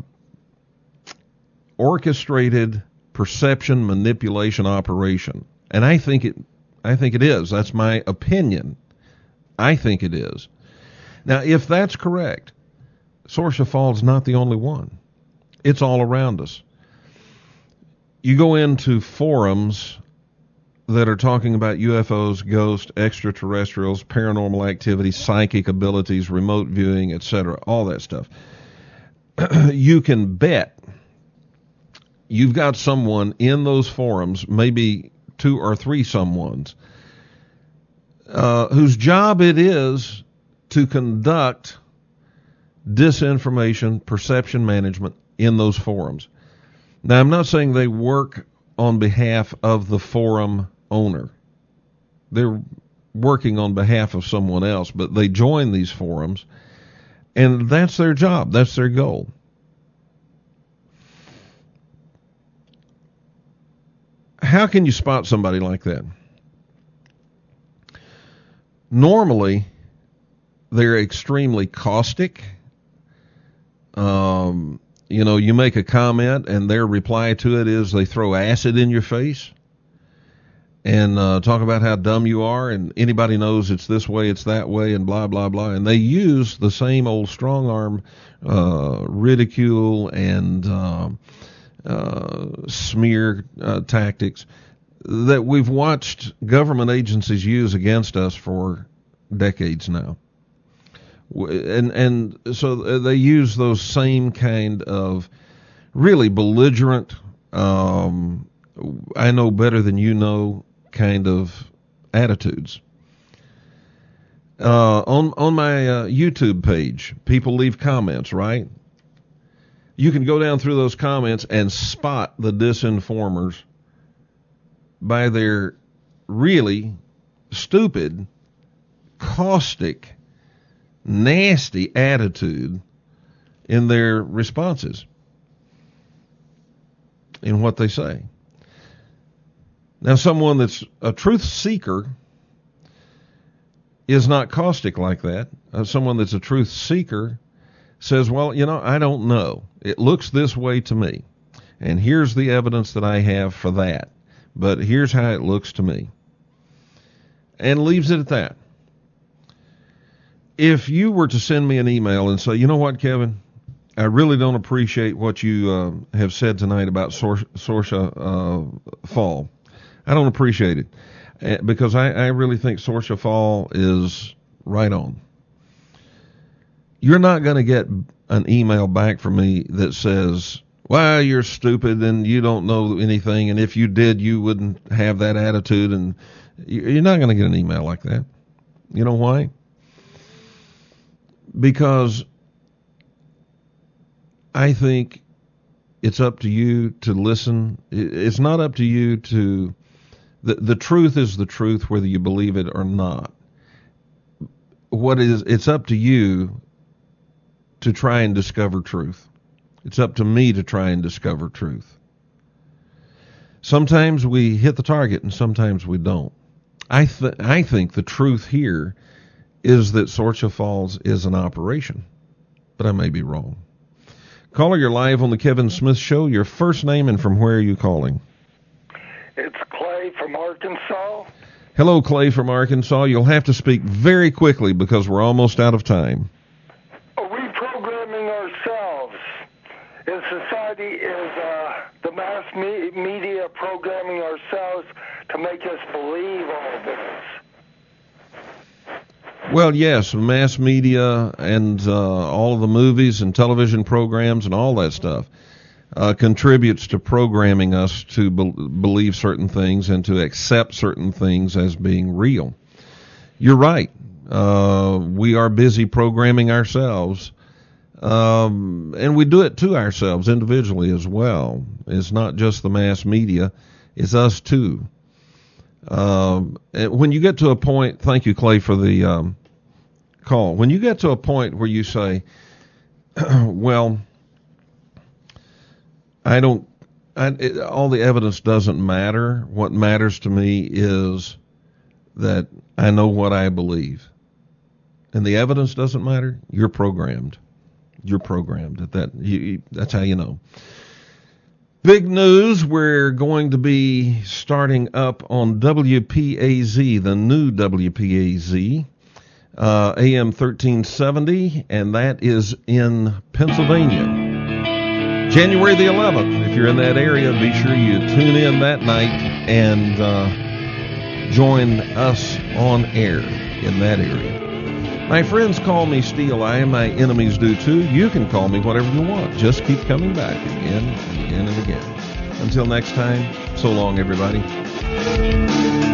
orchestrated perception manipulation operation, and I think it is. That's my opinion. I think it is. Now, if that's correct, Sorcia Fall is not the only one. It's all around us. You go into forums that are talking about UFOs, ghosts, extraterrestrials, paranormal activity, psychic abilities, remote viewing, etc., all that stuff. You can bet you've got someone in those forums, maybe 2 or 3 someones, whose job it is to conduct disinformation, perception management in those forums. Now, I'm not saying they work on behalf of the forum owner. They're working on behalf of someone else, but they join these forums, and that's their job. That's their goal. How can you spot somebody like that? Normally, they're extremely caustic. You make a comment, and their reply to it is they throw acid in your face and talk about how dumb you are, and anybody knows it's this way, it's that way, and blah, blah, blah. And they use the same old strong-arm ridicule and smear tactics that we've watched government agencies use against us for decades now. And so they use those same kind of really belligerent, I know better than you know kind of attitudes. On my YouTube page, people leave comments, right? You can go down through those comments and spot the disinformers by their really stupid, caustic, nasty attitude in their responses, in what they say. Now, someone that's a truth seeker is not caustic like that. Someone that's a truth seeker says, well, I don't know. It looks this way to me. And here's the evidence that I have for that. But here's how it looks to me. And leaves it at that. If you were to send me an email and say, you know what, Kevin, I really don't appreciate what you have said tonight about Sorcia Fall. I don't appreciate it because I really think Sorcia Fall is right on. You're not going to get an email back from me that says, well, you're stupid and you don't know anything, and if you did, you wouldn't have that attitude, and you're not going to get an email like that. You know why? Because I think it's up to you to listen. It's not up to you to... The truth is the truth whether you believe it or not. It's up to you to try and discover truth. It's up to me to try and discover truth. Sometimes we hit the target and sometimes we don't. I think the truth here is that Sorcia Falls is an operation, but I may be wrong. Caller, you're live on the Kevin Smith Show. Your first name and from where are you calling? It's Clay from Arkansas. Hello, Clay from Arkansas. You'll have to speak very quickly because we're almost out of time. Reprogramming ourselves in society is the mass media programming ourselves to make us believe all this. Well, yes, mass media and all of the movies and television programs and all that stuff contributes to programming us to believe certain things and to accept certain things as being real. You're right. We are busy programming ourselves, and we do it to ourselves individually as well. It's not just the mass media, it's us too. When you get to a point, thank you, Clay, for the call. When you get to a point where you say, well, all the evidence doesn't matter. What matters to me is that I know what I believe. And the evidence doesn't matter. You're programmed. You're programmed. That's how you know. Big news, we're going to be starting up on WPAZ, the new WPAZ, AM 1370, and that is in Pennsylvania. January the 11th, if you're in that area, be sure you tune in that night and join us on air in that area. My friends call me Steel Eye, and my enemies do too. You can call me whatever you want. Just keep coming back again and again and again. Until next time, so long, everybody.